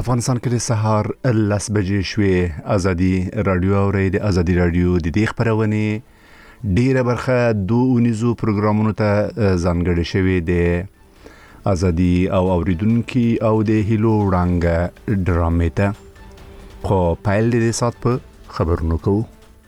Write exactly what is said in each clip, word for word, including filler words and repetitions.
افغانستان کې د سهار لس بجې شوې. ازادي رادیو اوري د ازادي رادیو د دې خبرونه ډیره برخه دوه اونیزو پروګرامونو ته ځانګړې شوې ده. ازادي او اوریدونکو او د هیلو وړاندې ډرامې ته خو پایل دې سات په خبرونو کوو.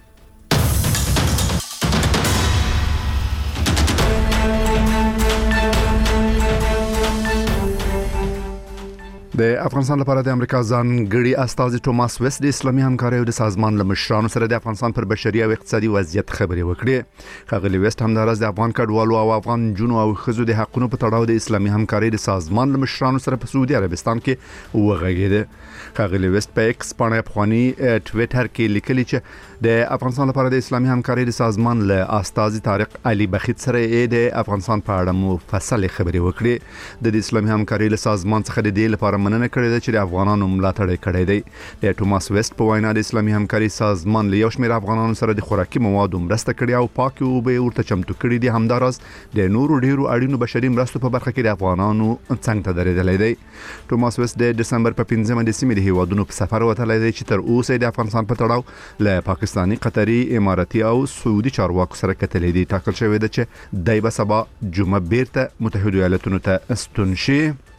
د افغانستان لپاره د امریکا ځانګړي استازي توماس ویست د اسلامي همکارۍ او د سازمان له مشرانو سره د افغانستان پر بشري او اقتصادي وضعیت خبرې وکړې. ښاغلي ویست همداراز د افغان کډوالو او افغان جنو او ښځو د حقونو په تړاو د اسلامي همکارۍ د سازمان له مشرانو سره په سعودي عربستان کې وغږېده. ښاغلي ویست په ایکس باندې افغاني ټویټر کې لیکلي چې د افغانستان لپاره د اسلامي همکارۍ د سازمان له استازي طارق علي بخیت سره د افغانستان په اړه مفصل خبرې وکړې. د اسلامي همکارۍ له سازمان څخه د دې لپاره مننه کړې ده چې د افغانانو ملاتړ کړی دی. د توماس ویست په وینا د اسلامي همکارۍ سازمان له یو شمېر افغانانو سره د خوراکي موادو مرسته کړې او پاکي اوبه ورته چمتو کړې دي. همداراز د نورو ډیرو اړینو بشري مرستو په برخه کې د افغانانو څنګ ته درېدلی دی. توماس ویست د دسمبر په پنځمه د سیمې د هیوادونو په سفر وتلی دی چې تر اوسه د افغانستان په تړاو له پاکستاني، قطري، اماراتي او سعودي چارواکو سره کتلې دي. ټاکل شوی ده چې دای به سبا جمعه بیرته متحده ایالاتونو ته ستون شي.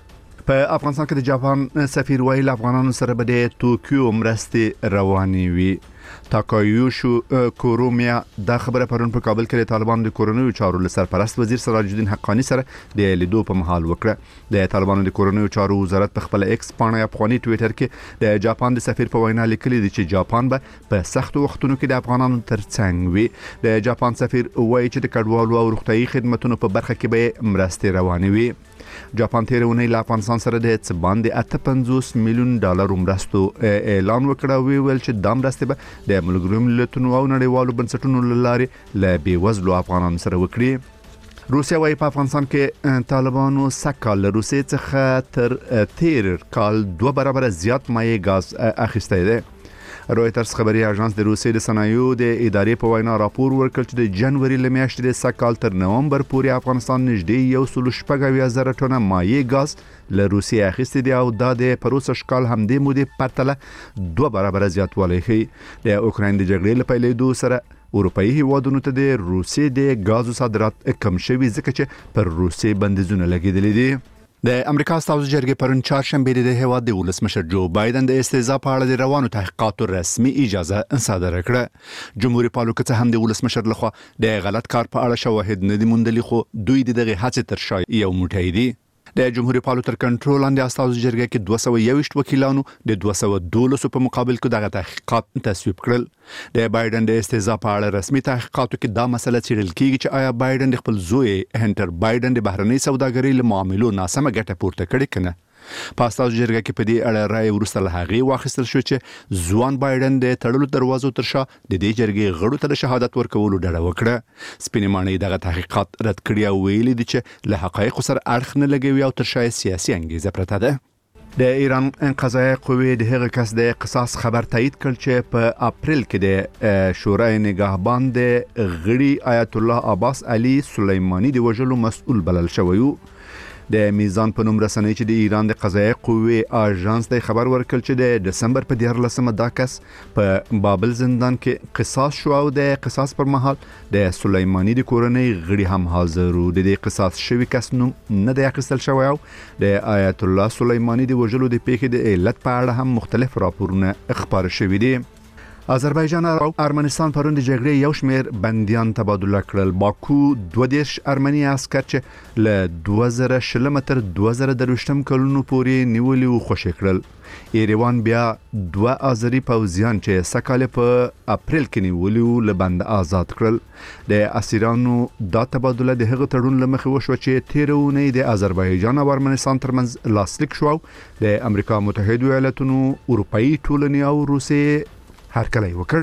په افغانستان کې د جاپان سفیر ویل افغانانو سره به د توکیو مرستې روانې وي. تاکایوشو کورومیا دا خبره پرون په کابل کې د طالبانو د کورونیو چارو له سرپرست وزیر سراج الدین حقانی سره د لیدو په محل وکړه. د طالبانو د کورونیو چارو وزارت په خپل ایکس باندې افغاني ټویټر کې د جاپان د سفیر په وینا لیکلي دي چې جاپان به په سخت وختونو کې د افغانانو ترڅنګ وي. د جاپان سفیر وایي چې د کډوالو او روغتيایي خدماتو په برخه کې به مرستې روانې وي. جاپان تیر اونۍ له افغانستان سره د څه باندې اته پنځوس میلیون ډالر مرستو اعلان وکړ او ویل چې دا مرستې به د ملګرو ملتونو او نړیوالو بنسټونو له لارې له بیوزلو افغانانو سره وکړي. روسیا وايي په افغانستان کې طالبانو سکهال له روسیې څخه تر تیر کال دوه برابر زیات مایع غاز اخیستی دی. رویټرز خبري اژانس د روسیې د صنایعو د ادارې په وینا راپور ورکړ چې د جنوري له میاشتې د سکهال تر نومبر پورې افغانستان نږدې یو سل شپږ اویا زره ټنه مایع غاز له روسیې اخیستی دی او دا د پروسه شکال همدې مودې پرتله دوه برابر زیاتوالی ښیي. د اوکراین د جګړې له پیلېدو سره اروپایي هیوادونو ته د روسیې د غازو صادرات کم شوي ځکه چې پر روسیې بندیزونه لګېدلي دي. د امریکا استازو جرګې پرون چهارشنبه د هیواد د ولسمشر جو بایدن د استهزاء په اړه د روانو تحقیقاتو رسمي اجازه صادره کړه. جمهوریت پالو که څه هم د ولسمشر لخوا د غلط کار په اړه شواهد نه دي موندلي خو دوی دغه هڅې تر شا یو موټی دي. د جمهوریت پالو تر کنټرول لاندې استازو جرګې کې دوه سوه یو ویشت وکیلانو د دوه سوه دولس په مقابل کې دغه تحقیقات تصویب کړل. د بایدن د استهزاء په اړه رسمي تحقیقاتو کې دا مسله څېړل کیږي چې آیا بایدن د خپل زوی هنټر بایدن د بهرنۍ سوداګرۍ له معاملو ناسمه ګټه پورته کړې کنه. په استازو جرګه کې په دې اړه رائے وروسته له هغې واخیستل شو چې ځوان بایدن د تړلو دروازو تر شا د دې جرګې غړو ته د شهادت ورکولو ډډه وکړه. سپینې ماڼۍ دغه تحقیقات رد کړي او ویلي دي چې له حقایقو سره اړخ نه لګوي او تر شا سیاسي انګیزه پرته ده. د ایران قضایه قوې د هغه کس د قصاص خبر تایید کړ چې په اپریل کې د شورای نگهبان د غړي آیت الله عباس علي سلیمانی د وژلو مسؤل بلل شوی و. د میزان په نوم رسنۍ چې د ایران د قضایه قوې اژانس د خبر ورکړ چې د دسمبر په دیارلسمه دا کس په بابل زندان کې قصاص شو او د قصاص پر مهال د سلیمانی د کورنۍ غړي هم حاضر وو. د دې قصاص شوی کس نوم نه دی اخیستل شوی او د آیت الله سلیمانی د وژلو د پیښې د علت په اړه هم مختلف راپورونه خبر شوي دي. آذربایجان او ارمنستان پرون د جګړې یو شمېر بندیان تبادله کړل. باکو دوه دېرش ارمني عسکر چې له دوه زره شلم تر دوه زره درویشتم کلونو پورې نیولي و خوشي کړل. ایریوان بیا دوه آذری پوځیان چې سکهال په اپریل کې نیولي و له بند آزاد کړل. د اسیرانو دا تبادله د هغه تړون له مخې وشوه چې تېره اونۍ د آذربایجان او ارمنستان ترمنځ لاسلیک شو. د امریکا متحده ایالاتونو، اروپایي ټولنې او روسیې هرکلی وکړ.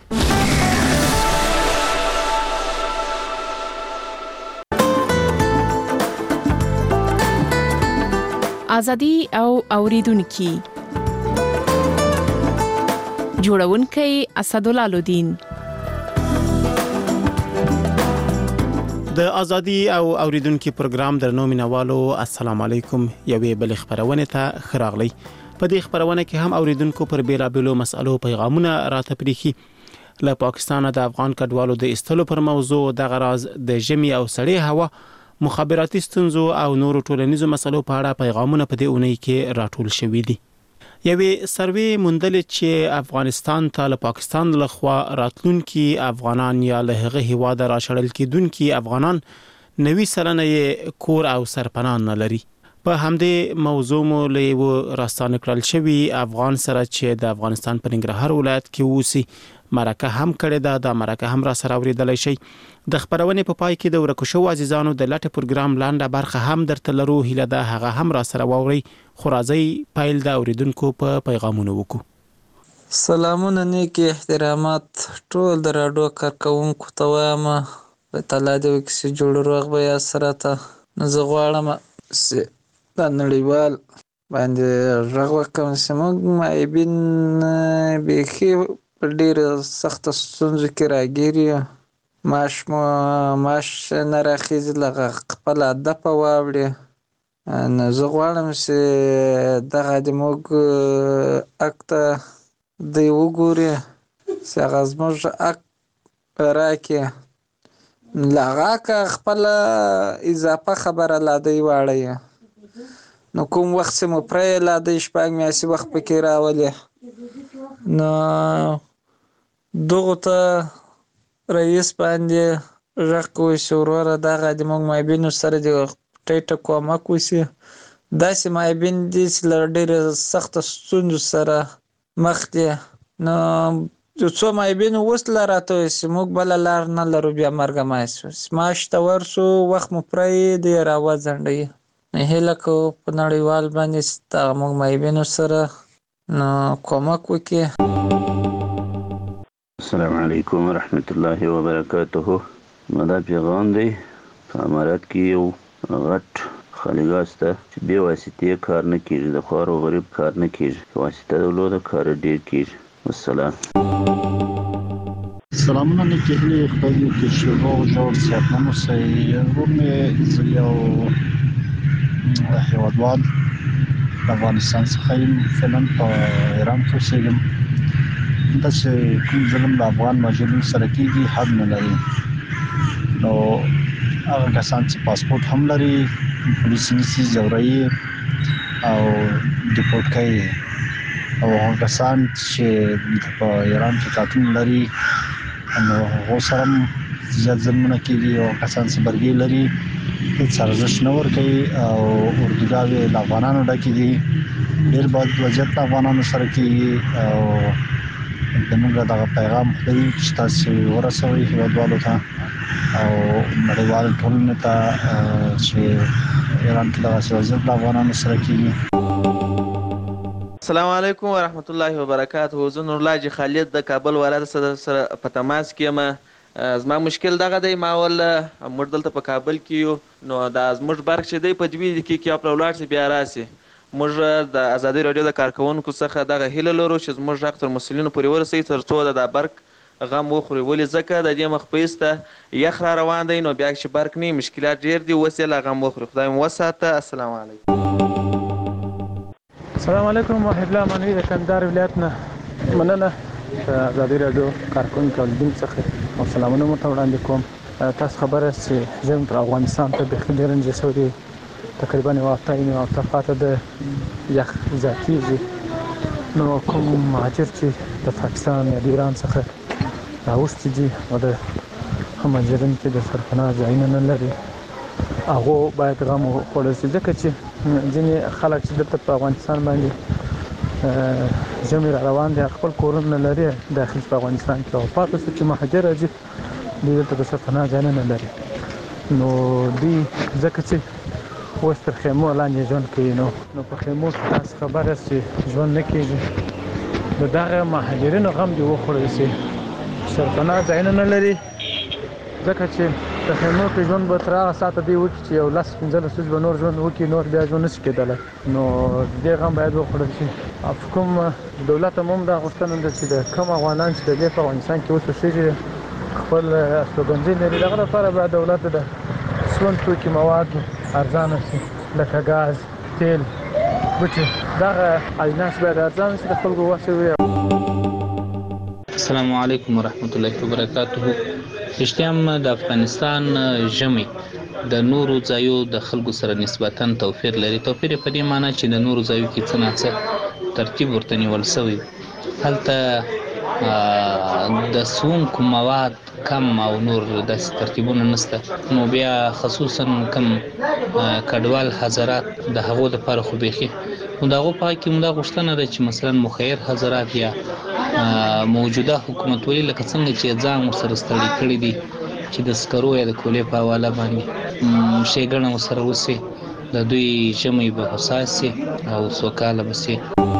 ازادي او اوریدونکو جوړونکي اسدالله لودین. د ازادي او اوریدونکو پروګرام درنو مینوالو السلام علیکم. یوې بل خبرونه ته خراغلی. په دې خبرونه کې هم اوریدونکو پر بیلابېلو مسألو پیغامونه راته پریخي له پاکستان د افغان کډوالو د استلو پر موضوع د غراز د ژمي او سړې هوا مخابراتي ستونزو او نورو ټولنیزو مسلو په اړه پیغامونه په دې اونۍ کې راټول شوي دي. یوې سروې موندلې چې افغانستان ته له پاکستان لخوا راتلونکي افغانان یا له هغه هیواده راشړل کېدونکي افغانان نوي سلنه یې کور او سرپناه نه لري. په همدې موضوع مو له یو راستانه کړل شوي افغان سره چې د افغانستان په ننګرهار ولایت کې اوسي مرکه هم کړې ده. دا مرکه هم را سره اوریدلای شي. د خبرونې په پای کې د ورکو شو عزیزانو د لټ پروګرام لاندې برخه هم درته لرو. هیله ده هغه هم را سره واوري. خو راځي پیل د اوریدونکو په پیغامونو وکړو. سلامونه نیکی احترامات ټول د راډیو کارکونکو ته وایم په تعالی دې وکړي جوړ روغ به یا سره ته نو زه غواړم چې د نړیوال باندې غږ وکړم چې موږ معیبین بیخي په ډېره سخته ستونزو کې راګیر یو. معاش مو معاش نه راخیږي لکه خپله دپه واوړي. نو زه غواړم چې دغه د موږ حق ته دوی وګوري چې هغه زموږ حق راکړي. له هغه حقه خپله اضافه خبره لا دوی واړوي. نو کوم وخت چې مو پرې لا دوی شپږ میاشتې وخت پکې راولي نو دغو ته رئیس باندې غږ کوي چې وروره دغه د موږ معیبینو سره د ټیټه کومک وشي. داسې معیبین دي چې له ډېرې سخته ستونزو سره مخ دي. نو یو څو معیبین اوس لا راته وایي چې موږ بله لار نه لرو بیا مرګه معاش معاش ته ورسو وخت مو پرې دی راوځنډوي. نو هیله کوو په نړیوال باندې چې دغه موږ معیبینو سره نو کومک وکړي. السلام علیکم ورحمت الله وبرکاته. مدا پیغام دی په امارات کې یو غټ خالیګاه شته چې بې واسطې کار نه کېږي. د خوار او غریب کار نه کېږي. واسطه درلوده کار ډېر کېږي. والسلام. سلامونه نیکی هیلې خدای دې وکړي چې روغ جوړ صحتمند اوسئ. ورور مې زه یو هېوادوال د افغانستان څخه یم. فعلا په ایران کې اوسېږم. دا چې کوم ظلم د افغان مهاجرینو سره کېږي حد نه لري. نو هغه کسان چې پاسپورټ هم لري پولیس نیسي ځوروي او ډیپورټ کوي. او هغه کسان چې په ایران کې قاتون لري نو هغو سره هم زیات ظلمونه کېږي. او کسان چې برګې لري هېڅ ارزښت نه ورکوي او اردوګاوې له افغانانو ډکې دي. ډېر بد وضعیت له افغانانو سره کېږي. او زموږ دغه پیغام خدای چې تاسې ورسوئ هېوادوالو ته او نړیوال ټولنې ته چې ایران کې دغسې وضعیت له افغانانو سره کېږي. السلام علیکم ورحمت الله وبرکاته. زه نورالله حاجي خالد د کابل ولایت سره په تماس کې یم. زما مشکل دغه دی ما ول موږ دلته په کابل کې یو نو دا زموږ برق چې دی په دوی دقیقې کې یا په ولاړ شي بیا راسي. موږ د ازادي راډیو د کارکونکو څخه دغه هیله لرو چې زموږ غږ تر مسؤلینو پورې ورسوي تر څو د دا برق غم وخوري. ولې ځکه د دې مخ په ایسته یخ را روان دی نو بیا چې برق نه مشکلات ډېر دي. اوس یې لا غم وخوري. خدای مو وساته. السلام علیکم. السلام علیکم. وحید الله منوي د کندهار ولایت نه مننه د ازادي راډیو کارکونکو اوریدونکو څخه او سلامونه مو ته وړاندې کوم. تاسو خبره چې ژمی پر افغانستان ته بیخي ډېر نږدې شوی دی. تقریبا یو هفته یې هفته پاته د یخ زیاتېږي. نو کوم مهاجر چې د پاکستان یا د ایران څخه راوستي دي او د مهاجرین کې د سرپناه ځایونه نه لري هغو باید غم وخوړل شي. ځکه چې ځینې خلک چې دلته په افغانستان باندې ژمی را روان دي خپل کورونه نه لري داخل په افغانستان کې او پاتې شو چې مهاجر راځي دوی دلته د سرپناه ځایونه نه لري. نو دوی ځکه چې اوس تر خیمو لاندې ژوند کوي نو نو په خیمو کې تاسو خبره چې ژوند نه کېږي. د دغه مهاجرینو غم دې وخوړل شي. سرپناه ځایونه نه لري ځکه چې د خیمو کې ژوند به تر هغه ساعته دی وکړي چې یو لس پنځلس ورځې به نور ژوند وکړي نور بیا ژوند نشي کېدلی. نو دې غم باید وخوړل شي. کوم دولت هم دا غوښتنه ده چې د کوم افغانان چې د دې په افغانستان کې اوس اوسېږي خپل استوګنځي لري دغه لپاره باید دولت د ژوند توکي مواد ارزانه شي لکه ګاز تیل بچي دغه اجناس باید ارزانه شي د خلکو واسه وي. السلام علیکم ورحمت الله وبرکاته. رښتیا هم د افغانستان ژمی د نورو ځایو د خلکو سره نسبتاً توپیر لري. توپیر په دې معنی چې د نورو ځایو کې څه نه څه ترتیب ورته نیول شوی. هلته د سونګو مواد کم او نور داسې ترتیبونه نشته. نو بیا خصوصاً کم کډوال حضرات د هغو دپاره خو بیخي نو د هغو په حق کې مو دا غوښتنه ده چې مثلا مخیر حضرات یا موجوده حکومتولي لکه څنګه چې ځان ورسره ستړي کړي دي چې د سکرو یا د کولې په حواله باندې ښېګڼه ورسره وشي، د دوی ژمی به هوسا شي او سوکاله به شي.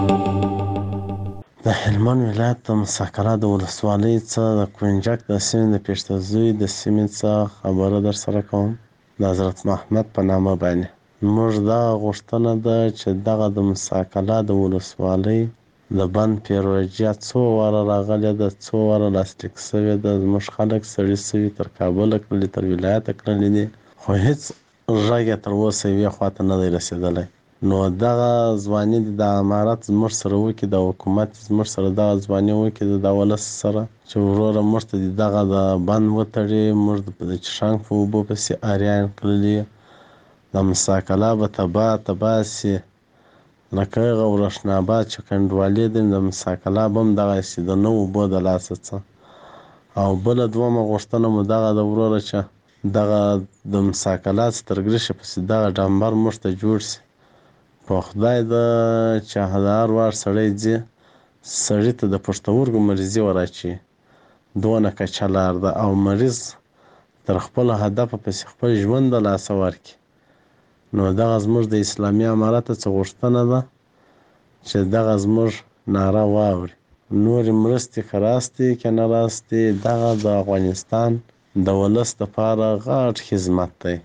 د هلمند ولایت د مساکره د ولسوالۍ څخه د کونجک د سیمې د پېشتزوی د سیمې څخه خبره در سره کوم د حضرت محمد په نامه باندې. موږ دا غوښتنه ده چې دغه د مساکره د ولسوالۍ د بند پیروژه څو واره راغلې ده، څو واره لاسلیک شوې ده. زموږ خلک سړي شوي تر کابله کړلي، تر ولایته کړلي دي، خو هېڅ غږ یې تر اوسه یوې خواته نه دی رسېدلی. نو دغه ځواني د امارت زموږ سره وکړي، د حکومت زموږ سره دغه ځواني وکړي د ولس سره چې وروره موږ ته دغه د بند وتړي. موږ د چشانګ په اوبو پسې اریان کړلي، د مساکله به تباه تباه سي، لکه هغه ورشناباد چې کنډوالې دي د مساکله به هم دغسې د نه اوبو د لاسه څه. او بله دومه غوښتنه مو دغه د وروره چې دغه د مساکله څخه تر ګرشې پسې دغه ډامبر موږ ته جوړ سي. په خدای ده چې د هر وار سړی ځي سړي ته د پښتورګو مریضي وراچي، دونه کچه لار ده او مریض تر خپل هدفه پسې خپل ژوند د لاسه ورکړي. نو دغه زموږ د اسلامي امارت څخه غوښتنه ده چې دغه زموږ ناره واوري. نورې مرستې که راستې که نه راستې، دغه د افغانستان د ولس دپاره غټ خدمت دی.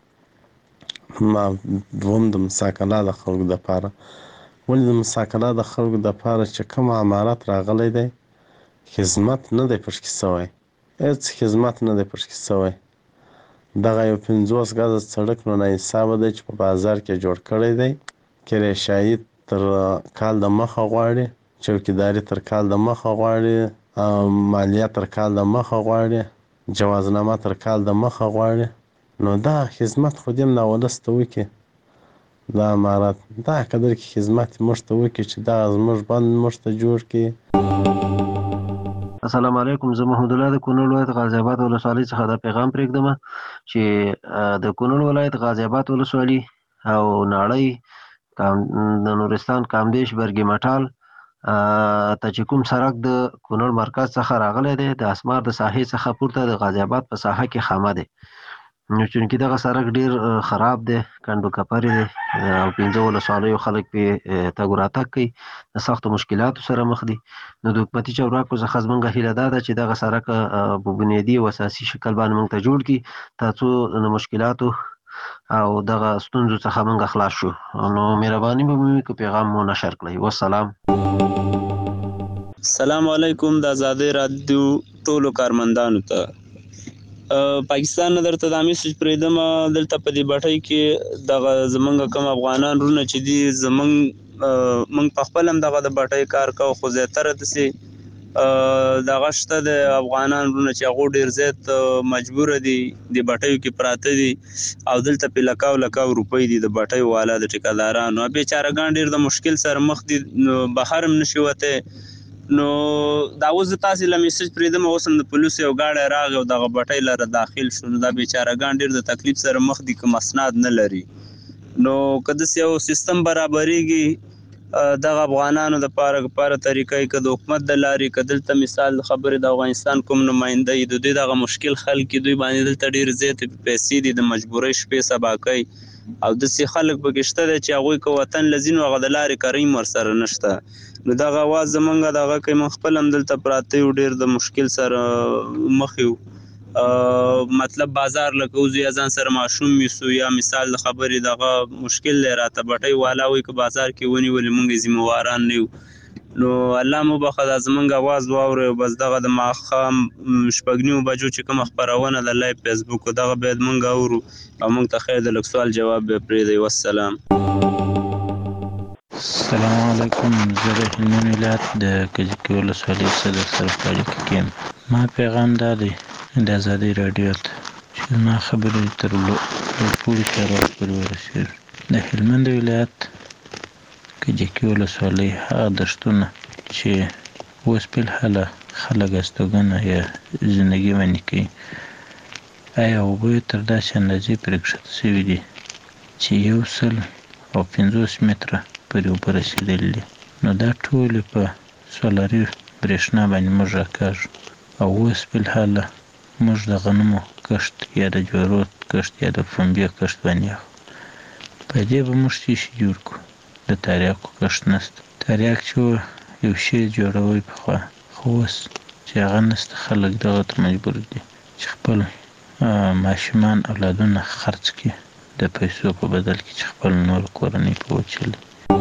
ما دوم د مساکله د خلکو دپاره، ولې د مساکله د خلکو دپاره چې کوم امارت راغلی دی خدمت نه دی پشکې شوی، هېڅ خدمت نه دی پشکې شوی. دغه یو پنځوس ګزه سړک نو ناحسابه دی چې په بازار کې جوړ کړی دی. کرایشایي تر کال د مخه غواړي، چوکیداري تر کال د مخه غواړي، مالیه تر کال د مخه غواړي، جوازنامه تر کال د مخه غواړي. نو دا خدمت خو دې هم دا ولس ته وکړي، دا امارت دا قدر کې خدمت موږ ته وکړي چې دا زموږ بند موږ ته جوړ کړي. السلام علیکم. زه محمد الله د کونړ ولایت غازي آباد ولسوالۍ څخه دا پیغام پرېږدم چې د کونړ ولایت غازي آباد ولسوالي او ناړۍ د نورستان کامدیش برګي مټال ته چې کوم سړک د کونړ مرکز څخه راغلی دی، د اسمار د ساحې څخه پورته د غازي آباد په ساحه کې خامه دی. نو چونکې دغه سړک ډیر خراب دی، کنډو کپرې دی او پنځه ولسوالیو خلک پې تګ راتګ کوي، د سختو مشکلاتو سره مخ دي. نو د حکومتي چارواکو څخه زموږ هیله دا ده چې دغه سړک په بنیادي او اساسي شکل باندې موږ ته جوړ کړي تر څو د مشکلاتو او دغه ستونزو څخه موږ خلاص شو. نو مهرباني به مو وکړي پیغام مو نشر کړئ. والسلام. السلام علیکم. د آزادۍ رادیو ټولو کارمندانو ته پاکستان نه درته دا میسج پرېږدم، دلته په دې بټۍ کې دغه زمونږ کوم افغانان وروڼه چې دي، زمونږ موږ په خپل هم دغه د بټۍ کار کوو، خو زیاتره داسې دغه شته د افغانان وروڼه چې هغو ډېر زیات مجبوره دي د بټیو کې پراته دي او دلته پې لکاو لکاو روپۍ دي د بټیو والا د ټیکهدارانو. بېچارهګان ډېر د مشکل سره مخ دي، نو بهر هم نشي وتی. نو دا اوس د تاسې له میسج پرېږدم، اوس هم د پولیسو یو ګاډی راغی او دغه بټۍ لره داخل شو. نو دا بېچارهګان ډېر د تکلیف سره مخ دي که مسناد نه لري. نو که داسې یو سیستم برابرېږي دغه افغانانو دپاره لپاره طریقه یې که د حکومت د لارې، که دلته مثال د خبرې د افغانستان کوم نماینده یي، د دوی دغه مشکل حل کړي، دوی باندې دلته ډېرې زیاتې پیسې دي، د مجبورۍ شپې سبا کوي او داسې خلک پکې شته دی چې هغوی که وطن له ځي نو هغه د لارې کرۍ هم ورسره نشته. نو دغه اواز زمونږ دغه کوي، موږ خپل هم دلته پراته یو، ډېر د مشکل سره مخ یو. مطلب بازار لکه وځو یا ځان سره ماشوم یوسو، یا مثال د خبرې دغه مشکل دی راته بټۍ والا وایي که بازار کې ونیولې موږ یې ذمهواران نه یو. نو الله مو بخښه دا زمونږ اواز واورئ او بس دغه د ماښام شپږ نیمو بجو چې کومه خپرونه د لایف فیسبوک دغه باید موږ اورو او موږ ته خیر د لږ سوال جواب به پرېږدئ. والسلام. السلام علیکم. زه د هلمند ولایت د کجکي ولسوالۍ صدر سره په اړیکه کې یم. ما پیغام دا دی د ازادۍ راډیو ته چې زما خبرې تر لوړپوړي چارواکو پورې ورسېږي. د هلمند ولایت کجکي ولسوالۍ هغه دښتونه چې اوس فلحاله خلک استوګنه یا زندګي ونې کوي، آیا اوبه یې تر داسې اندازې پرې کښته شوي دي چې یو سل او پنځوس متره پورې اوبه رسېدلي دي. نو دا ټولې په سولري برېښنا باندې موږ راکاږو او اوس فلحاله موږ د غنمو کښت یا د جوارو کښت یا د پنبې کښت باندې اخلو. په دې به موږ څه شي جوړ کړو؟ د تریاکو کښت نشته. تریاک چې یو شی جوړوي پخوا، خو اوس چې هغه نشته، خلک دغه ته مجبور دي چې خپل ماشومان اولادونه خرڅ کړي د پیسو په بدل کې چې خپل نور کورنۍ په وچلي.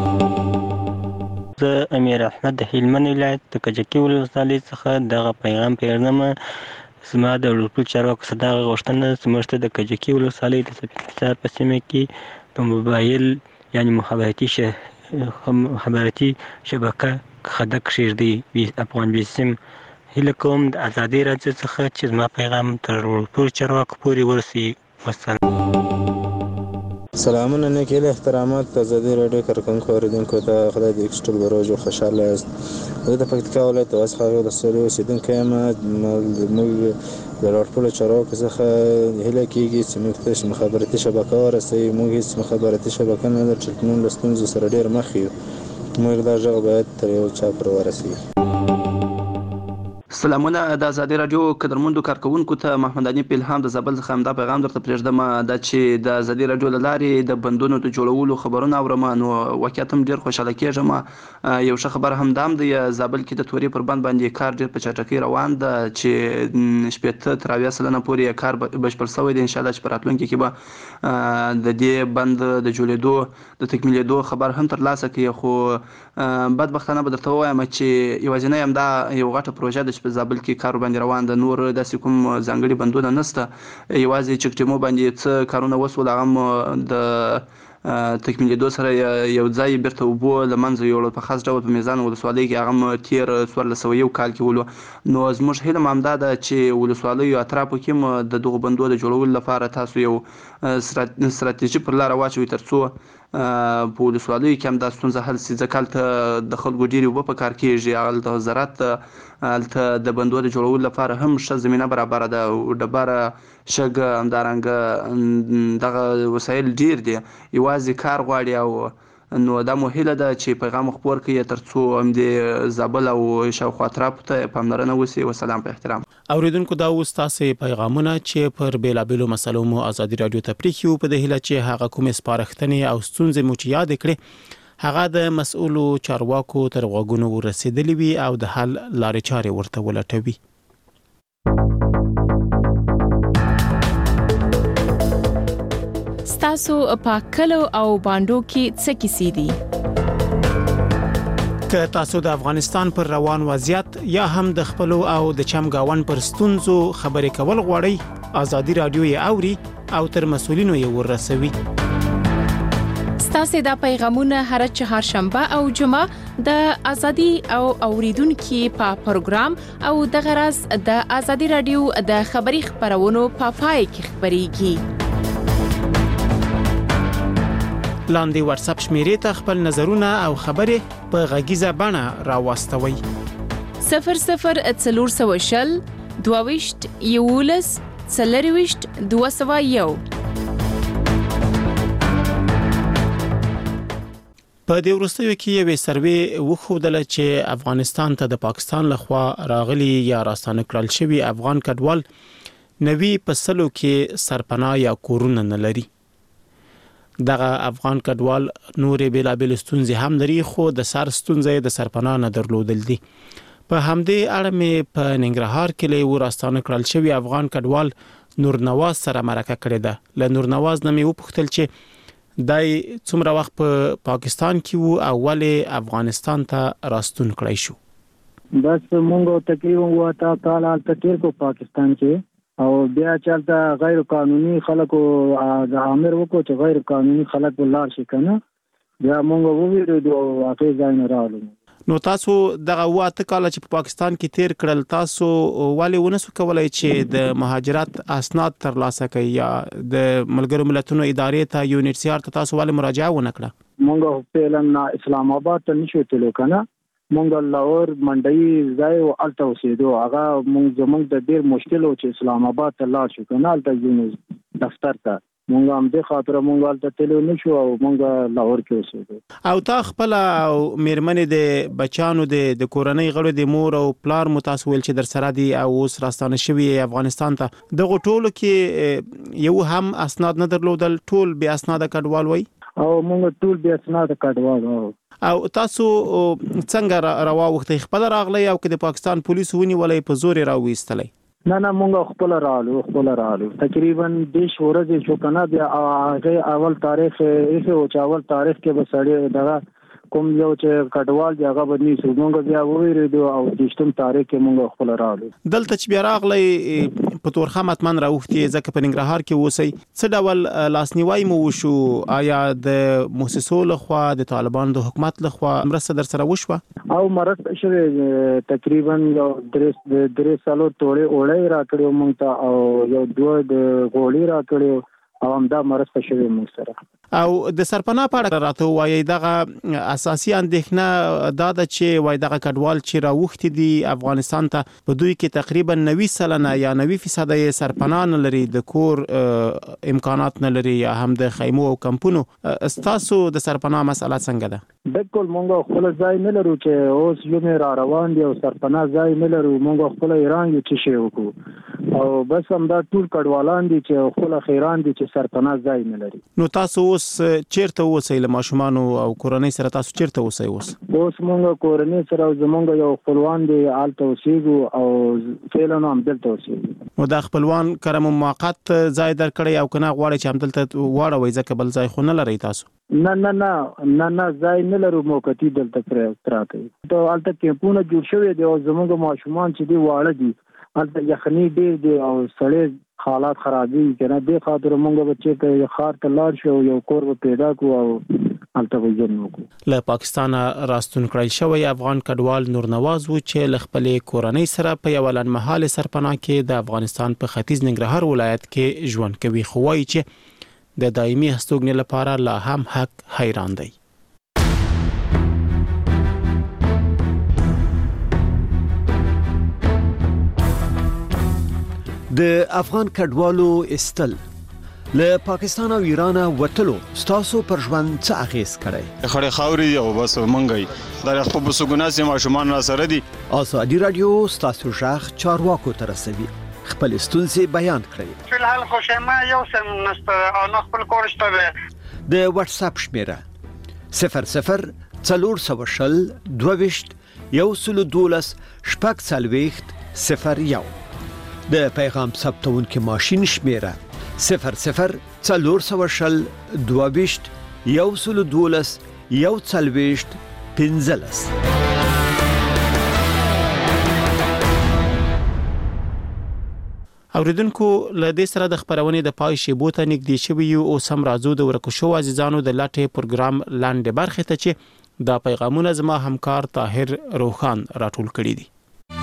زه امیر احمد د هلمند ولایت د کجکي ولسوالۍ څخه دغه پیغام پیغلم. زما د لوړپوړي چارواکو څخه دغه غوښتنه زموږ ته د کجکي ولسوالۍ د سپین په سیمه کې په موبایل یعنی مخابراتي مخابراتي شبکه خدک کښېږدي افغان بیسیم. هیله کوم د ازادۍ راډیو څخه چې زما پیغام تر لوړپوړي چارواکو پورې ورسي. والسلام. سلامونه، نیک هیلې، احترامات د ازادۍ راډیو کارکوونکو اوریدونکو ته. خدای دې ایکسټل بروج او خوشحاله یاست. زه د پکتیکا ولایت د واسخاغ ولسوالۍ اوسېدونکی یم. موږ د لوړپوړي چارواکو څخه هیله کېږي چې موږ ته مخابراتي شبکه ورسوي. موږ هېڅ مخابراتي شبکه نه لرو چې نن له ستونزو سره ډېر مخ یو. موږ دا غږ باید تر یو چا پورې ورسوي. سلامونه د ازادۍ راډیو قدرمندو کارکوونکو ته. محمد علي پیلهام د زابل څخه همدا پیغام درته پرېږدم، دا چې د ازادۍ راډیو له لارې د بندونو د جوړولو خبرونه اورم، نو واقعیت هم ډېر خوشحاله کېږم. یو ښه خبر هم دا هم دی، زابل کې د تورې پر بند باندې کار ډېر په چټکۍ روان ده چې شپېته تر اویا سلنه پورې کار بشپړ شوی دی. انشاءالله چې په راتلونکي کې به د دې بند د جوړېدو د تکمیلېدو خبر هم ترلاسه کړي. خو بدبختانه به درته ووایم چې یوازینی همدا یو غټه پروژه ده چې په زابل کې کار باندې روان ده. نور داسې کوم ځانګړي بندونه نشته. یوازې چک ډیمو باندې څه کارونه وشول، هغه هم د تکمیلېدو سره یو ځای بیرته اوبو له منځه یوړل په خاص ډول په میزان ولسوالۍ کې، هغه هم تېر څوارلس سوه یو کال کې ولو. نو زموږ هیله هم همدا ده چې ولسوالیو اطرافو کې هم د دغو بندو د جوړولو لپاره تاسو یو ستراتیژي پر لاره واچوئ تر څو په ولسوالیو کې هم دا ستونزه حل شي. ځکه هلته د خلکو ډېرې اوبه په کار کېږي، هلته زراعت، هلته د بندو د جوړولو لپاره هم ښه زمینه برابره ده. ډبره، شګه، همدارنګه دغه وسایل ډېر دي، یوازې کار غواړي. او نو دا مو هیله ده چې پیغام خپور کړي تر څو همدې زابل او شاوخوا اطرافو ته پاملرنه وشي. وسلام، په احترام. اوریدونکو، دا اوس تاسې پیغامونه چې پر بیلابیلو مسلو مو ازادي راډیو ته پرېښي، په دې هیله چې هغه کومې سپارښتنې او ستونزې مو چې یاد کړې هغه د مسؤلو چارواکو تر غوږونو ورسېدلې وي او د حل لارې چارې ورته ولټوي. ستاسو په کلو او باندو کې څه کیسې دي؟ که تاسو د افغانستان پر روان وضعیت یا هم د خپلو او د چمګاون پر ستونزو خبرې کول غواړئ، ازادي راډیو یې اوري او تر مسؤلینو یې ورسوي. ستاسو د پیغامونه هر چهارشنبه او جمعه د ازادي او اوریدونکو په پروګرام او د غرض د ازادي راډیو د خبري خبرونو په پای کې خبريږي. لاندې واتس اپ شمیرې ته خپل نظرونه او خبرې په غږیزه بڼه راوستوي. صفر صفر څلور سوه شل دوه یولس څلرویشت دوه سوه یو. په دې وروستیو کې یو سروې وښودله چې افغانستان ته د پاکستان لخوا راغلي یا راستانه کړل شوي افغان کډوال نوي په سلو کې سرپناه یا کورونه نه لري. دغه افغان کډوال نورې بیلابیل ستونزې هم لري، خو د سر ستونزې د سرپناه نه درلودل دي. په همدې اړه مې په ننګرهار کې له وراستانه کړل شوي افغان کډوال نورنواز سره مرکه کړې ده. له نورنواز نه مې وپوښتل چې دای څومره وخت په پاکستان کې وو او ولې افغانستان ته راستون کړی شو. بس مونږ تقریبا وته کال حالت تیر کو پاکستان کې او بیا چلته غیر قانوني خلکو د امر وکړو چې غیر قانوني خلک ولار شي کنه بیا مونږ وویریدو او هغې ځای نه راغلو. نو تاسو دغه واته کال چې په پاکستان کې تیر کړل تاسو ولې ونسو کولای چې د مهاجرت اسناد ترلاسه کړئ یا د ملګرو ملتونو ادارې ته یو ان ایچ سی آر ته تاسو ولې مراجعه ونه کړه؟ مونږ فعلا اسلام آباد ته نشو تلو کنه، مونږ لاهور منډي ځای او الته اوسېدو. هغه مونږ زمونږ د ډیر مشکل و چې اسلام آباد ته لاړ شو کنه، الته یو دفتر ته مونږ هم د خاطر مونږ الته تلو نشو او مونږ لاهور کې اوسېدو. او تا خپل او میرمنې د بچانو د د کورنۍ غړو د مور او پلار متاسول چې در سره دي او اوس راستانه شوی افغانستان ته، دغه ټولو کې یو هم اسناد نه درلودل، ټول بیا اسناد کډوال وای او مونږ ټول بیا اسناد کډوال وو. او تاسو څنګه روا وخت خپل راغلی او که د پاکستان پولیسو ونیولې په زور راوېستلې؟ نه نه مونږ خپل رالو خپل رالو تقریبا دیش ورځې شو کنه. بیا هغه اول تاریخ یې او چې اول تاریخ کې به سړی دغه کوم یو چې کډوال دی هغه بدني سو مونږ بیا وویریدو او دیشتم تاریخ کې مونږ خپل رالو. دلته چې بیا راغلی په تورخم اتمن راوختي ځکه په ننګرهار کې اوسئ، څه ډول لاسنیوي مو وشو؟ آیا د مؤسسو لخوا د طالبانو د حکومت لخوا مرسته در سره وشوه؟ او مرسته شوې تقریبا یو درې درې سالو توړې اوړې راکړو مونږ ته او یو دوه د غوړي راکړو او هم دا مرسته شوې مونږ سره. او د سرپناه په اړه راته وایي دغه اساسي اندېښنه دا ده چې وایي دغه کډوال چې راوختي دي افغانستان ته په دوی کې تقریبا نوي سلنه یا نوي فیصد یې سرپناه نه لري، د کور امکانات نه لري یا هم د خیمو او کمپونو. ستاسو د سرپناه مسله څنګه ده؟ بالکل مونږ خپل ځای نه لرو چې اوس یو مې را روان دي او سرپناه ځای نه لرو. مونږ خپل ایران یو چې شی وکړو او بس هم دا ټول کډوالان دي چې خپل خیران دي چې سرپناه ځای نه لري. نو تاسو اوس چیرته اوسئ له ماشومان او کورنۍ سره؟ تاسو چیرته اوسئ اوس؟ اوس مونږ کورنۍ سره زمونږ یو خپلوان دی آلته اوسېږو او فعلا هم دلته اوسېږو. نو دا خپلوان کرم موقت ځای درکړی او کنه غواړي چې هم دلته واړوي ځکه بل ځای خو نه لري تاسو؟ نه نه نه نه نه ځای نه لرو، موقتی دلته پراته ته الته کیمپونه جوړ شوی دی او زموږ ماشومان چې دی واړه دي الته یخني ډیر دی او سړی حالات خرابي کنه. د خاطر مونږ بچی ته خار ته لاړ شو یو کور به پیدا کو او الته وځن وکړو. له پاکستان راستون کړی شوی افغان کډوال نور نواز و چې ل خپل کورنۍ سره په یو لنمحال سرپناه کې د افغانستان په ختیځ ننګرهار ولایت کې ژوند کوي، خو وایي چې د دایمي هستوګنې لپاره لا هم حق حیران دی. د افغان کډوالو استل له پاکستان او ایران وټلو ستاسو پر ژوند څه اغیز کړی؟ خړې خاوري او بس منګي دا خپل بسګوناسي ماشومان را سره دي. ازادي رادیو ستاسو ژغ چارواکو ته رسوي، خپل ستونزې بیان کړئ. فلحال خوشما یو سم نسته او نه خپل کورشته د واتس اپ شمیره صفر صفر څلور سوه شل دوه ویشت یو سلو دولس شپږ څلوېښت صفر یو. د پیغام ثبتونکو ماشین شمیره صفر صفر څلور سوه شل دوه ویشت یو سلو دولس یو څلوېښت پنځلس. اوریدونکو له دې سره د خبرونې د پای شیبو ته نږدې شوي یو او سم راځو د ورکو شو عزیزانو د لاټې پروګرام لاندې برخه ته چې دا پیغامونه زما همکار طاهر روخان راټول کړي دي.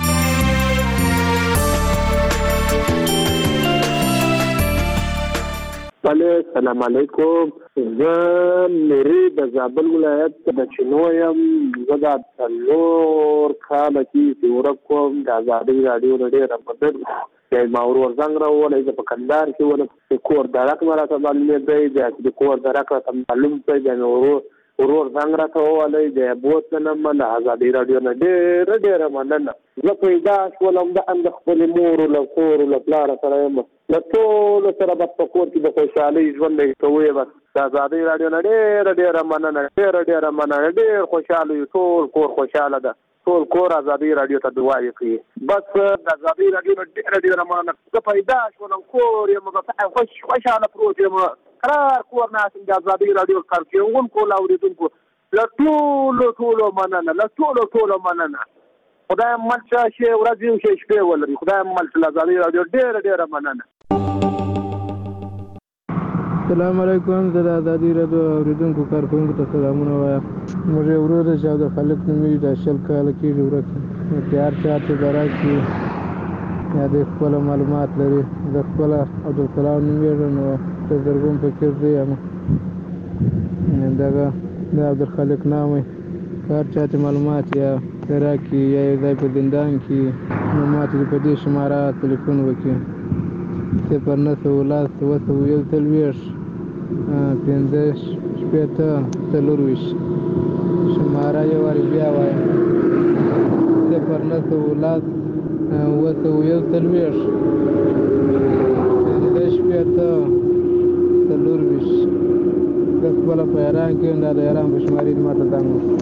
السلام علیکم. زه مری د زابل ولایت د چنویم زه د څلور کاله کې ورکوم د آزادۍ راډیو ډېره مدد چې ما ور ورزنګ راولې د پکندار کې ول کور درک راته باندې دی د کور درک راته معلوم دی د ورور ورور څنګه راته ولې د بوتنه مل آزادۍ راډیو نه ډېر ډېر مننه. زه پیدا شولم د اند خپل مور له کور له پلار سره یم له ټول سره په کور کې د خوشحالۍ ژوند کوي. بس د آزادۍ راډیو نه ډېر ډېر مننه ډېر ډېر مننه ډېر خوشاله یو ټول کور خوشاله ده ټول کور آزادۍ راډیو ته دعا کوي. بس د آزادۍ راډیو نه ډېر ډېر مننه. زه پیدا شولم کور یم په خوش خوشاله پروت یم قرار کور نه د آزادۍ راډیو کار کوونکو لاوریدونکو له ټول ټول مننه له ټول ټول مننه. خدای مل شي ورځ یو شي شپه ولري. خدای مل آزادۍ راډیو ډېر ډېر مننه. السلام علیکم. زه د ازادي راډیو اوریدونکو کارکوونکو ته سلامونه وایم. موږ یو ورور چې عبدالخالق نومېږي دا شل کاله کېږي ورک نو چې هر چا ته به راشي یا د خپله معلومات لري. زه خپله عبدالکلام نومېږم نو د زرګون فقیر زوی یم. دغه د عبدالخالق نام وي که هر چا ته معلومات یا راکړي یا یو ځای په زندان کې نو ما ته په دې شماره تلیفون وکړي صفر نه سوه لس اووه سوه یو څلوېښت پنځه شپېته څلورویشت. شماره یو وارې بیا وایم صفر نه سوه لس اووه سوه یو څلوېښت پنځه شپېته څلورویشت. زه خپله په ایران کې یم. دا د ایران په شمارې ما ته زنګ وکړه.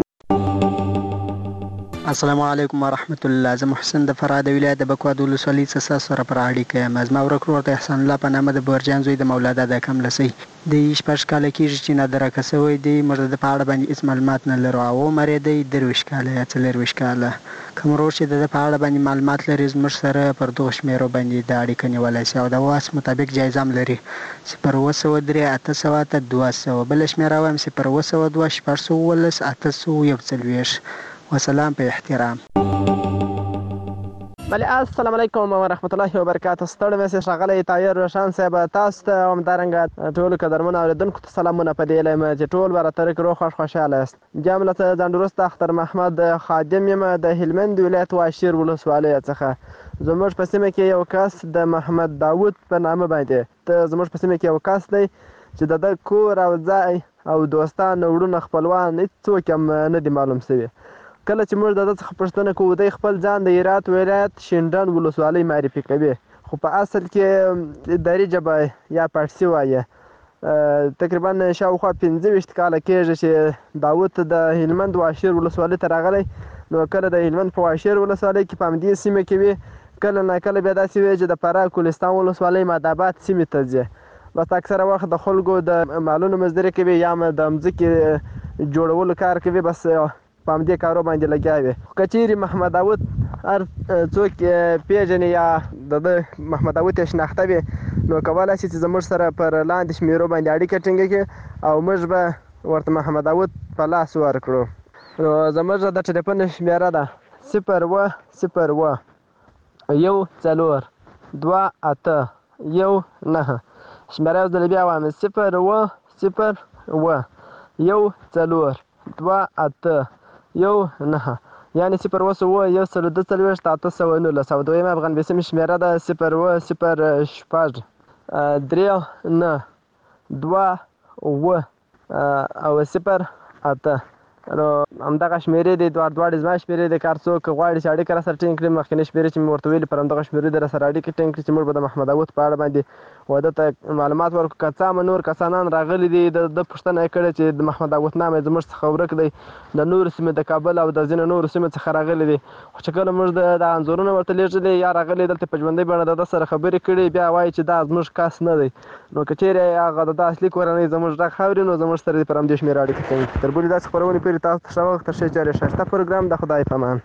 السلام علیکم ورحمت الله. زه محسن د فراه د ولایت د بکواد ولسوالۍ څخه ستاسو سره پر اړیکه یم. زما ورک ورور د احسان الله په نامه د بورجان زوی د مولادا د کملسۍ دی شپږ کاله کېږي چې نادرکه شوی دی. موږ د ده په اړه باندې هېڅ معلومات نه لرو. او عمر یې دی درویشت کاله یا څلېرویشت کاله. کوم ورور چې د ده په اړه باندې معلومات لري زموږ سره پر دغو شمېرو باندې د اړیکه نیولی شي او د واس مطابق جایزه هم لري. صفر اووه سوه درې اته سوه اته دوه سوه. بله شمېره وایم صفر اووه سوه دوه شپږ سوه اوولس اته سوه یو څلوېښت. وسلام په احترام. بله السلام علیکم ورحمت الله وبرکاته. ستړی مسې ښاغلی طاهر روشن صاحب تاسو ته همدارنګه ټولو قدرمنو اورېدونکو ته سلامونه په دې یم چې ټول به راته روغ خوښ خوشحاله یاست. بیا هم له ځان وروسته اختر محمد خادم یم د هلمند ولایت واشیر ولسوالۍ څخه. زموږ په سیمه کې یو کس د محمد داود په نامه باندې ته زموږ په سیمه کې یو کس دی چې د ده کور او ځای او دوستان وروڼه خپلوان هېڅوک هم نه دي معلوم شوي. کله چې موږ د ده څخه پوښتنه کوو دی خپل ځان د هرات ولایت شینډنډ ولسوالۍ معرفي کوي خو په اصل کې دري ژبه یا پارسي وایي. تقریبا شاوخوا پنځه ویشت کاله کېږي چې داود د هلمند واشیر ولسوالۍ ته راغلی. نو کله د هلمند په واشیر ولسوالۍ کې په همدې سیمه کې وي کله ناکله بیا داسې وي چې د فراه کولستان ولسوالۍ مادآباد سیمې ته ځي. بس اکثره وخت د خلکو د مالونو مزدوري کوي یا هم د مځکې جوړولو کار کوي. بس په همدې کارو باندې لګیا وي. که چیرې محمد داود هر څوک پیژني یا د ده محمد داود یې شناخته وي نو کولی شي چې زموږ سره پر لاندې شمېرو باندې اړیکه ټینګه کړي او موږ به ورته محمد داود په لاس ورکړو. نو زموږ د ټلیفون شمېره ده صفر اووه صفر اووه یو څلور دوه اته یو نهه. شمېره یو ځل بیا وایم صفر اووه صفر اووه یو څلور دوه اته یو نهه. یعنې صفر اووه سوه یو سلو دوه څلوېښت اته سوه نولس. او دویمه افغان بیسیمې شمېره ده صفر اووه صفر شپږ درې نه دوه اووه او صفر اته. نو همدغه شمېرې دي دواړه دواړې زما شمېرې دي. که هر څوک غواړي چې اړیکه راسره ټینګ کړي مخکینۍ شمېرې چې مې ورته ویلي پر همدغه شمېرې دي راسره اړیکې ټینګ کړي چې موږ به د محمد داود په اړه باندې و ده ته معلومات ورکړو. که څه هم نور کسانان راغلي دي د ده پوښتنه یې کړې چې د محمد داود نام یې زموږ څخه ورک دی د نورو سیمې د کابل او د ځینو نورو سیمو څخه راغلي دي. خو چې کله موږ د انځورونه ورته لیږلي یا راغلي دلته په ژوندۍ بڼه د ده سره خبرې کړي بیا وایي چې دا زموږ کس نه دی. نو که چیرې هغه د ده اصلي کورنۍ زموږ غږ اوري نو زموږ سره دې پر همدې شمېره اړیکه کوي. تر بلې داسې خپرونې پورې تاسو ته ښه وخت تر ښې چارې ښایسته پروګرام د خدای په امان.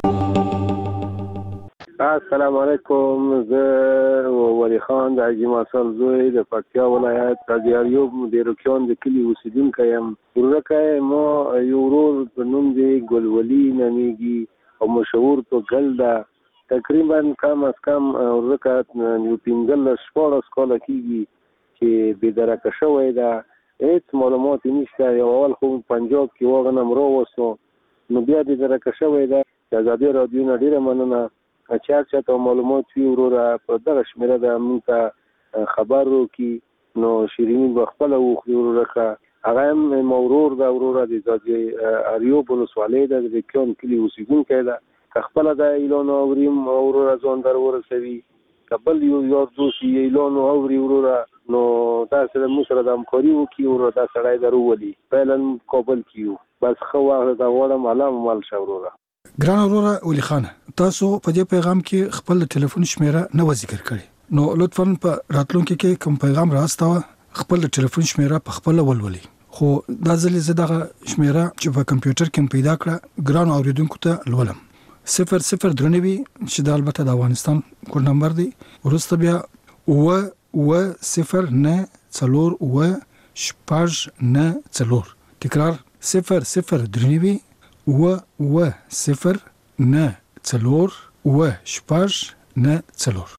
السلام علیکم. زه ولی خان د حاجي ماسل زوی د پکتیا ولایت قاضي ایوب د روکیان د کلي اوسېدونکی یم. ورورکه ما یو ورور په نوم دی ګلولي نومیږي او مشهور په ګل ده. تقریبا کم از کم ورورکه یو پنځلس شپاړس کاله کېږي چې بېدرکه شوی ده. هېڅ معلومات یې نشته. یو اول خو پنجاب کې واغنم راوستو نو بیا بېدرکه شوی ده. د ازادي راډیو نه ډېره مننه چې هر چا ته معلومات وي وروره په دغه شمېره ده موږ ته خبر وکړي. نو شیریني به خپله وخوري وروره. هغه هم زما ورور ده وروره د ازادي ایوب ولسوالۍ ده د روکیان کلي اوسېدونکی ده. که خپله دا اعلان اوریم وروره ځان در ورسوي. که بل یو یار دوست یې اعلان اوري وروره نو داسې موږ سره د همکاري وکړي وروره دا سړی در وولي. فعلا کابل کې یو. بس ښه وخت ته غواړم الله مو مل شه وروره. ګران وروره ولی خان تاسو په دې پیغام کې خپل ټلیفون شمیره نه و ذکر کړی نو لطفاً په راتلونکي کې کوم پیغام راستاوه خپل ټلیفون شمیره په خپل ولولي. خو دا ځلې زه دغه شمیره چې په کمپیوټر کې پیدا کړه ګران اوریدونکو ته لولم صفر صفر درنوي چې د البته د افغانستان کوډ نمبر دی. ورسته بیا و و صفر نه څلور و شپږ نه څلور. تکرار صفر صفر درې نوي اوه اوه صفر نه څلور اوه شپږ نه څلور.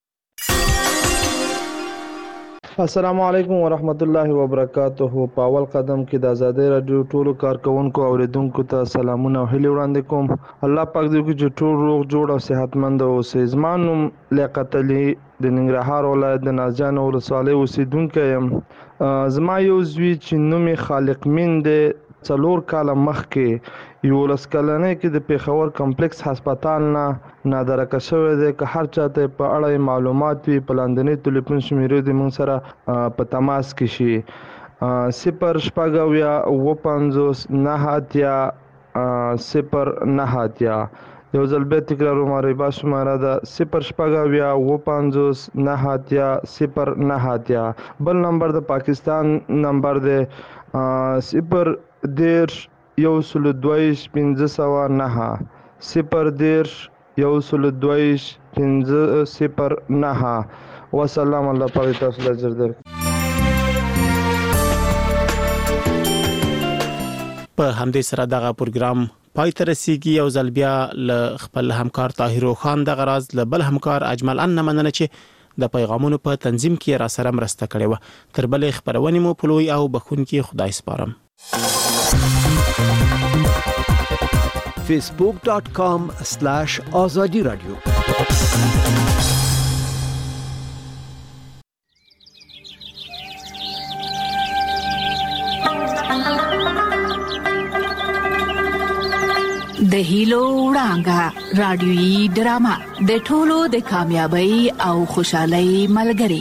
السلام علیکم ورحمت الله وبرکاته. په اول قدم کې د آزادۍ رادیو ټولو کارکونکو او اوریدونکو ته سلامونه او هیلې وړاندې کوم. الله پاک دې وکړي چې ټول روغ جوړ او صحتمند اوسئ. زما نوم لیاقت علي د ننګرهار ولایت د نازجان ولسوالۍ اوسیدونکی یم. زما یو زوی چې نوم یې خالق مین دی څلور کاله مخکې یولس کلنۍ کې د پېښور کمپلیکس هسپتال نه نادرکه شوی دی. که هر چاته په اړه معلومات وي په لاندنۍ ټلیفون شمیرې دې موږ سره په تماس کې شي. صفر شپږ اویا اوه پنځوس نهه اتیا صفر نهه اتیا. یو ځل بیا تکراروم. ریبا شماره ده صفر شپږ اویا اوه پنځوس نهه اتیا صفر نهه اتیا. بل نمبر د پاکستان نمبر دی صفر دېرش یو سلو دویش پنځه سوه نهه صفر دېرش یو سلو دویش پنځه صفر نهه. وسلام. الله پاک تاسو ته اجر درکړي. په همدې سره دغه پروګرام پای ته رسیږي. یو ځل بیا له خپل همکار طاهر خان دغه راز له بل همکار اجمل ان مننه چې د پیغامونو په تنظیم کې را سره مرسته کړې و. تر بلې خبرونې مو په لوی او بخونکي خدای سپارم. facebook dot com slash azadi radio. د هیلو وړانګه رادیويي ډرامه د ټولو د کامیابی او خوشحالۍ ملګری.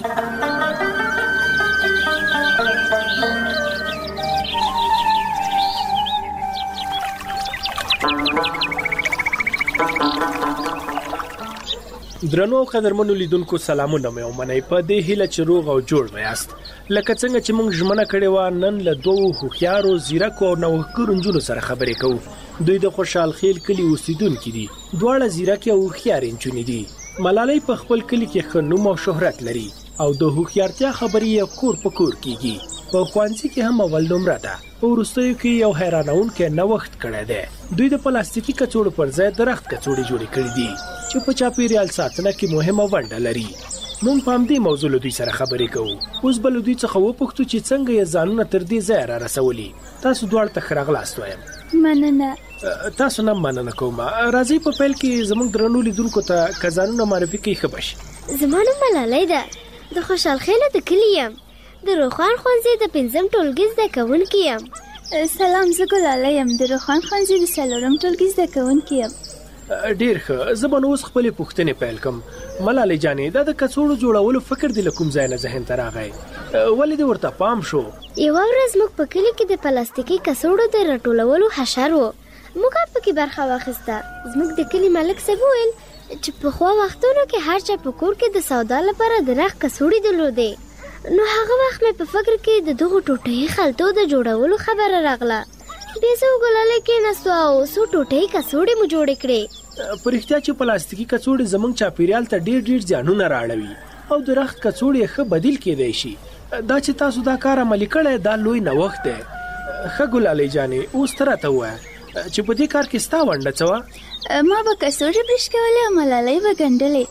درنو قدرمنو لیدونکو سلامونه مې ومنئ په دې هیله چې روغ او جوړ یاست. لکه څنګه چې موږ ژمنه کړې وه نن له دوو هوښیارو زیرکو او نوښتګرو نجونو سره خبرې کوو. دوی د خوشحال خیل کلي اوسیدونکي دي. دواړه زیرکې او هوښیارې نجونې دي. ملالۍ په خپل کلي کې ښه نوم او شهرت لري او د هوښیارتیا خبرې یې کور په کور کیږي. په ښوونځي کې هم اول نمره ده. په وروستیو کې یو حیرانونکی نوښت کړی دی. دوی د پلاستیکي کڅوړو پر ځای درخت کڅوړې جوړې کړې دي چې په چاپیریال ساتنه کې مهمه ونډه لري. موږ په همدې موضوع له دوی سره خبرې کوو. اوس به له دوی څخه وپوښتو چې څنګه یې ځانونه تر دې ځایه را رسولي. تاسو دواړه ته ښه راغلاست وایم. مننه. تاسو نه مننه کوم. راځئ په پیل کې زموږ درنو لیدونکو ته که ځانونه معرفي کوي ښه به شي. زما نوم ملالۍ ده. د خوشحال خیله د کلي یم. د روخان ښوونځي د پنځم ټولګي زده کوونکې یم. سلام، زه ګلاله یم. د روخان ښوونځي د څلورم ټولګي زده کوونکې یم. ډیر ښه. زه به نو اوس خپلې پوښتنې پیل کړم. ملالۍ جانې دا د کڅوړو جوړولو فکر دې له کوم ځای نه ذهن ته راغی؟ ولې دې ورته پام شو؟ یوه ورځ موږ په کلي کې د پلاستیکي کڅوړو د راټولولو حشر و. موږ هم پکې برخه واخیسته. زموږ د کلي ملک صاحب وویل چې پخوا وختونو کې هر چا په کور کې د سودا لپاره د رخ کڅوړې درلودې. نو هغه وخت مې په فکر کې د دغو ټوټهي خلطو د جوړولو خبره راغله. بیا زه وګلالۍ کېناستو او څو ټوټهي کڅوړې مو جوړې کړې. په رښتیا چې پلاستیکي کڅوړې زموږ چاپیریال ته ډېر ډېر زیانونه راړوي او د رخت کڅوړې ښه بدیل کېدی شي. دا چې تاسو دا کار عملي کړی دا لوی نوښت دی. ښه ګلالۍ جانې اوس ته راته ووایه چې په دې کار کې ستا ونډه څه وه؟ ما به کڅوړې برش کولې او ملالۍ به ګنډلې.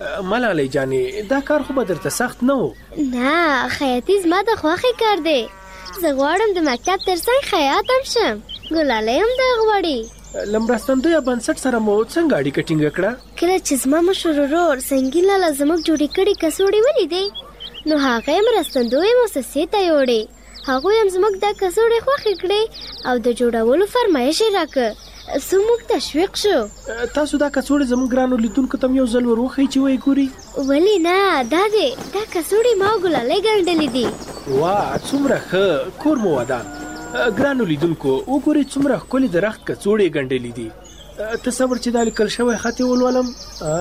ملالۍ جانې دا کار خو به درته سخت نه و؟ نه، خیاطي زما د خوښې کار دی. زه غواړم د مکتب تر څنګ خیاط هم شم. ګلالۍ هم دا غواړي. له مرستندویه بنسټ سره مو څنګه اړیکه ټینګه کړه؟ کله چې زما مشر ورور سنګین لاله زموږ جوړې کړې کڅوړې ولیدې نو هغه یې مرستندویې مؤسسې ته یوړې. هغوی هم زموږ دا کڅوړې خوښې کړې او د جوړولو فرمایش یې راکړ. څو موږ تشویق شو. تاسو دا کڅوړې زموږ ګرانو لیدونکو ته یو ځل ور وښیئ چې ویې ګوري. ولې نه، دا دی دا کڅوړې ما او ګلالۍ ګنډلې دي. واه، څومره ښه. کور مو ودان. ګرانو لیدونکو وګورئ څومره ښکلې د رخت کڅوړې ګنډلې دي. تصور چې دا لیکل شوی خط یې ولولم.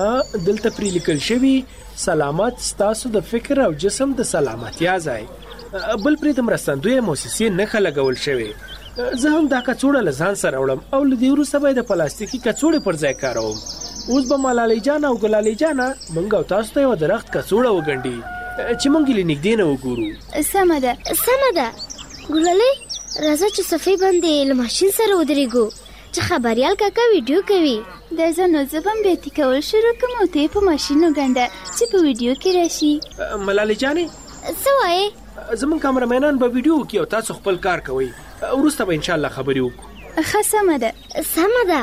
دلته پرې لیکل شوي سلامت ستاسو د فکر او جسم د سلامتیا ځای. بل پرې د مرستندویه مؤسسې نښه لګول شوې. زه هم دا کڅوړه له ځان سره وړم او له دې وروسته به یې د پلاستیکي کڅوړې پر ځای کاروم. اوس به ملالۍ جانه او ګلالۍ جانه موږ او تاسو ته یوه د رخت کڅوړه وګنډي چې موږ یې له نږدې نه وګورو. سمه ده سمه ده. ګلالۍ راځه چې صفې باندې له ماشین سره ودرېږو چې خبریال کاکا ویډیو کوي. د زنو زه به هم بیتي کول شروع کړم او ته یې په ماشین وګنډه چې په ویډیو کې راشي. ملالۍ جانې څه وایې؟ زمونږ کامرمینان به ویډیو وکړي او تاسو خپل کار کوئ. وروسته به انشاءالله خبرې وکړو. ښه سمه ده سمه ده.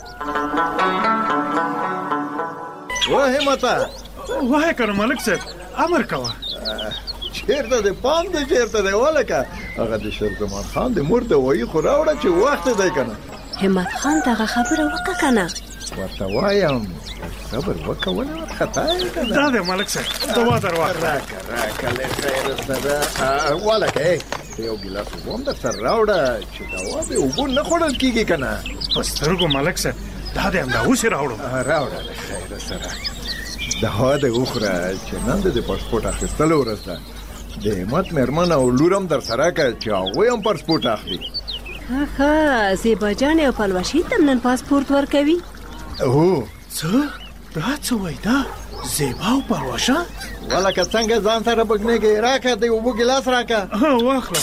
وا همته وای کنه ملک صاحب امر کوه. چیرته د پام د چیرته دی ولکه هغه د شیرزمان خان د مور د وایي خو راوړه چې وخت دی کنه. همت خان دغه خبره وکړه کنه. ورته وایم صبر وکړه ونه خطا یې کنه. دا دی ملک صاحب دوا درواخله. راکه راکه له خیر سره ولکه یو ګیلاس اوبه هم درسره راوړه چې دوا به اوبه نه خوړل کېږي کنه. په سترګو ملک صاحب دا دی همدا اوس یې راوړم. راوړه له خیر سره دوا دې وخوره چې نن د پاسپورټ اخیستلو ورځ ده. د همت مېرمن او لور هم درسره که چې هغوی هم پاسپورټ اخلي. ښه ښه زیبا جانې او پلوشي ته نن پاسپورټ ورکوي. هو څه دا څه وایي دا زیبا او پلوشه ولکه څنګه ځان سره بګنېږي راکه د اوبو ګیلاس راکه. واخله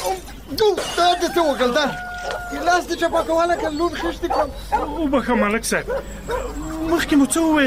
دا دې څه وکړل دا ګیلاس دې چپه کوله که لور خیشتې کړم. وبخښه ملک صاحب مخکې مو څه وویل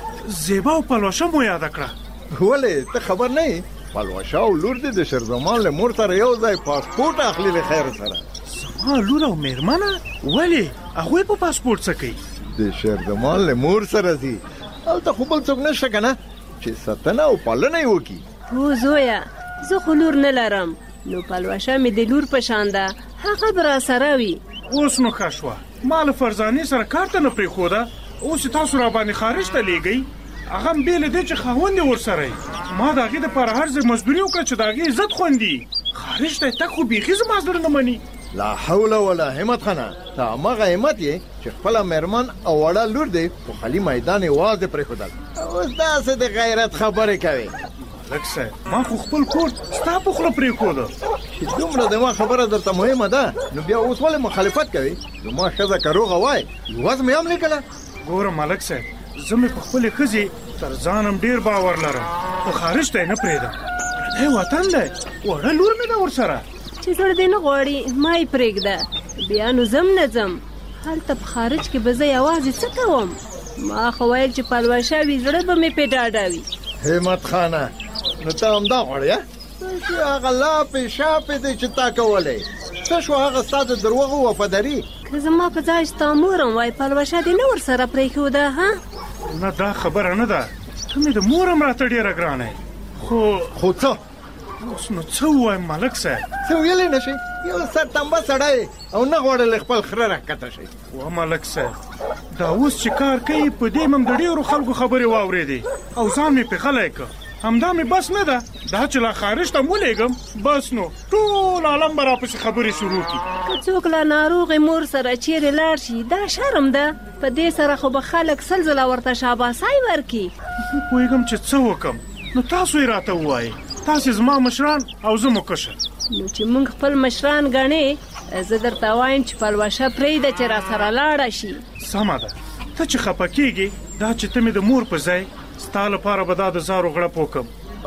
زیبا او پلوشه مو یاده کړه. ولې ته خبر نه یې پلوشه او لور دې د شیرزمان له مور سره یو ځای پاسپورټ اخلي له خیر سره. زما لور او مېرمنه ولې هغوی په پاسپورټ څه کوي؟ د شیرزمان له مور سره ځي هلته خو بل څوک نشته که نه چې ساتنه او پالنه یې وکړي. هو زویه زه خو لور نه لرم نو پلوشه مې د لور په شان ده هغه به راسره وي. اوس نو ښه شوه ما له فرزانې سره کار ته نه پرېښوده اوس یې تاسو راباندې خارج ته لیږئ. هغه هم بې له دې چې خاوند یې ورسره یي. ما د هغې دپاره هر ځای مزدوري وکړه چې د هغې عزت خوندي. خارج ته یې تګ خو بیخي زما زړه نه مني. لا حول ولا همت خانه ته هماغه همت یې چې خپله مېرمن او وړه لور دی په خالي میدان یې یوازې پرېښودل. اوس داسې د غیرت خبرې کوې. ملک صاحب ما خو خپل کور ستا په خوله پرېښوده. چې دومره د ما خبره درته مهمه ده نو بیا اوس ولې مخالفت کوې؟ زما ښځه که روغه وای یوازې مې هم لیکله. ګوره ملک صاحب زه مې په خپلې ښځې تر ځانم ډېر باور لرم خو خارج ته یې نه پرېږدم. پردی وطن دی وړه لور مې ده ورسره. چې زړه دې نه غواړي ما یې پرېږده بیا نو ځم نه ځم هلته په خارج کې به زه یوازې څه کوم. ما خو ویل چې پلوشه وي زړه به مې پې ډاډه وي. همت خانه نو ته همدا غواړې چې هغه لاپې شاپې دی چې تا کولی څه شو هغه ستا د دروغو وفاداري. که زما په ځای ستا مورم وای پلوشه دې نه ورسره پرېښوده ها. نه دا خبره نه ده ته مې د مورم راته ډېره ګرانه خو خو څه اوس نو څه ووایم ملک صاحب. څه ویلی نه شي یو سرتمبه سړی او نه غواړې خپل خره راښکته شي. وا ملک صاحب دا اوس چې کار کوي په دې مم د ډېرو خلکو خبرې واورېدې او ځان مې پې غلی که همدا مې بس نه ده دا چې لا خارج ته ولېږم بس نو ټول عالم به راپسې خبرې شروع کړي. که څوک له ناروغې مور سره چیرې لاړ شي دا شرم ده په دې سره خو به خلک سل ځله ورته شاباسای ورکړي. زه پوهېږم چې څه وکړم نو تاسو یې راته ووایئ تاسې زما مشران او زه مو کشر. نو چې موږ خپل مشران ګڼې زه درته وایم چې پلوشه پرېږده چې راسره لاړه شي. سمه ده ته چې خفه کېږې دا چې ته مې د مور په ځای ستا لپاره به دا د زارو غړپ وکړم.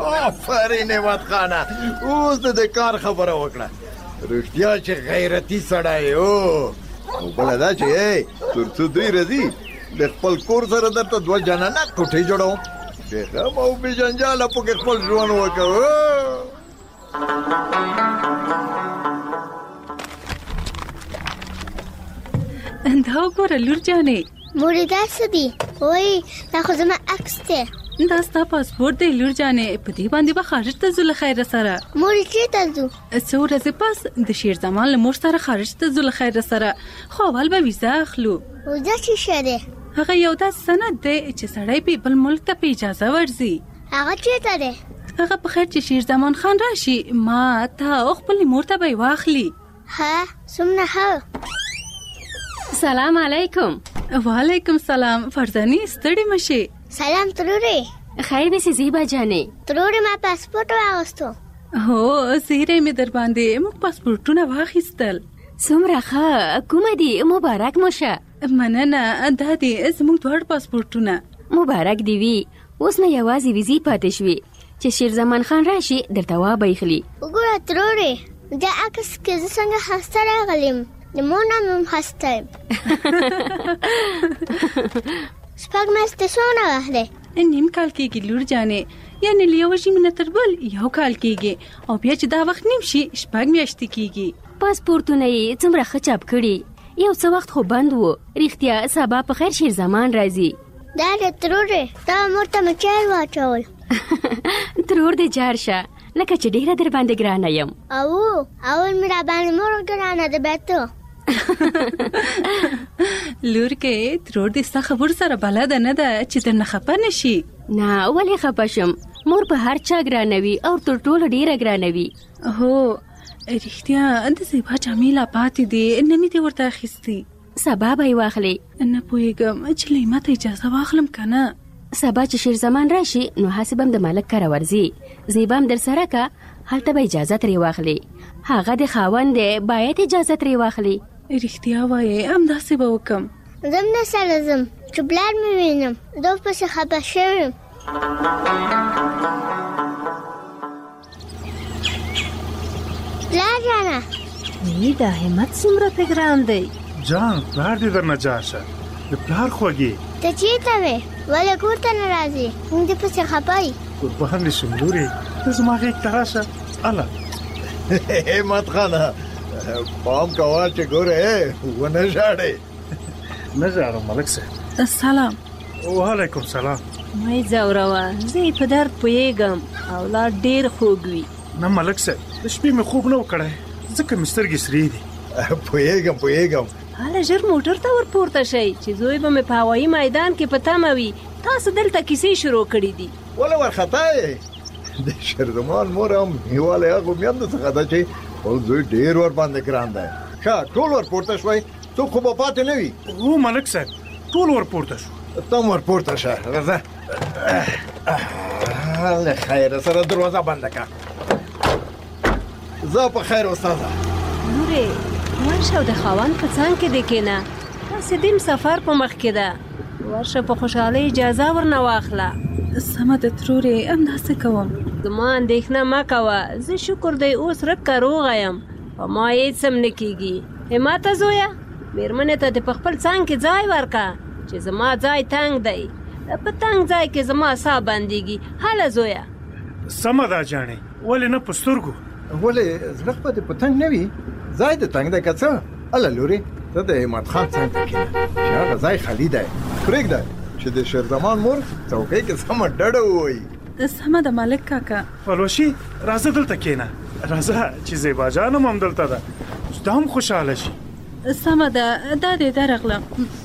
آفرین همت خانه اوس د دې کار خبره وکړه رښتیا چې غیرتي سړی او او بله دا چې ای تر څو دوی راځي د خپل کور سره درته دوه جانانه کوټې جوړوم بېغم او بېجنجاله پکې خپل ژوند وکړو. دا وګوره لور جانې مورې دا څه دي وایي دا خو زما عکس دی. دا ستا پاسپورټ دی لور جانې په دې باندې به خارج ته ځو له خیره سره. مورې چېرته ځو؟ څو ورځې پس د شیرزمان له مور سره خارج ته ځو له خیره سره خو اول به ویزه اخلو. ویزه څه شی دی؟ هغه یو داسې سند دی چې سړی په بل ملک ته په اجازه ورځي. هغه چېرته دی؟ هغه په خیر چې شیرزمان خان راشي ما ته او خپلې مور ته به یې واخلي. ها څومره ښه. سلام علیکم. وعلیکم سلام. فرزانې ستړې مشې. سلام ترورې. خیر دې سي زیبا جانې. ترورې ما پاسپورټ واغوستو. هو زیرې مې در باندې موږ پاسپورټونه واخیستل. څومره ښه کومه دي مبارک مو شه. مننه دا دي زموږ دواړه پاسپورټونه. مبارک دی وي اوس نه یوازې ویزې پاتې شوې چې شیرزمان خان راشي درته وابه یخلي. وګوره ترورې د عکس کې زه څنګه خسته راغلم د مور نام هم خسته یم شپږ میاشتې څونه وخت دی نیم کال کېږي لور جانې یعنې له یوه ژمي نه تر بل یو کال کېږي او بیا چې دا وخت نیم شي شپږ میاشتې کېږي پاسپورتونه یې څومره ښه چاپ کړي یو څه وخت خو بند و رښتیا سبا په خیر شیر زمان راځي دا د ترور دی دا مور ته مې چای واچول ترور دې جار شه لکه چې ډېره در باندې ګرانه یم او اول مې را باندې مور ګرانه ده بیا ته لور کې ترور دې ستا خبر سره بلده نه ده چې درنه خفه نه شي نه ولې خفه شم مور په هر چا ګرانه وي او تر ټولو ډېره ګرانه وي هو رښتیا د زیبا جامې لا پاتې دي نه مې دې ورته اخیستې سبا به یې واخلې نه پوهېږم چې لیما ته اجازه واخلم که نه سبا چې شیر زمان راشي نو هسې به هم د ملک کره ورځي زیبا هم در سره که هلته به اجازه ترې واخلي هغه د خاوند دی باید اجازه ترې واخلي رښتیا وایې همداسې به وکړم زم نه سره ځم چې پلار مې وینم دو پسې خفه شوی یم پلار جانه ای دا همت څومره پې ګران دی جان پلار دې درنه جار شه د پلار خوږې ته چېرته وې ولې کور ته نه راځې موږ دې پسې خفه یي قربان دې شم لورې ته زما غېږ ته راشه الله همت خانه پام کوه چې ګوره ونه ژاړې نه ژاړم ملک صاحب سلام وعلیکم سلام مې ځوروه زه یې په درد پوهېږم اولاد ډېر خوږ وي نه ملک صاحب د شپې مې خوب نه و کړی ځکه مې سترګې سرې دي پوهېږم پوهېږم هله ژر موټر ته ورپورته شئ چې زوی به مې په هوایي میدان کې په تمه وي تاسو دلته کیسې شروع کړي دي ولې ورخطا یې د شیرزمان مور هم هیواله هغو میندو څخه ده چې خپل زوی ډېر ورباندې ګران دی ښه ټول ورپورته شوئ څوک خو به پاتې نه وي هو ملک صاحب ټول ورپورته شو ته هم ورپورته شه راځه له خیره سره دروازه بنده کړه زه په خیر استاده نورې ورشه او د خاوند په څنګ کې دې کښېنه داسې دیم سفر په مخ کې ده ورشه په خوشحالۍ اجازه ورنه واخله سمه ده ترورې همداسې کوم زما اندېښنه مه کوه زه شکر دی اوس رکه روغه یم په ما هېڅ هم نه کېږي همته زویه مېرمنې ته دې په خپل څنګ کې ځای ورکړه چې زما ځای تنګ دی په تنګ ځای کې زما ساه بندېږي هله زویه سمه ده جانې ولې نه په سترګو ولې زړه خو دې په تنګ نه وي ځای دې تنګ دی که څه هله لورې ته د همت خان څنګ ته کښېنه چې هغه ځای خالي دی پرېږده چې د شیرزمان مور څوکۍ کې سمه ډډه ووایي سمه ده مالک کاکا پلوشي راځه دلته کښېنه راځه چې زیبا جانم هم دلته ده دا هم خوشحاله شي سمه ده دا دې درغلم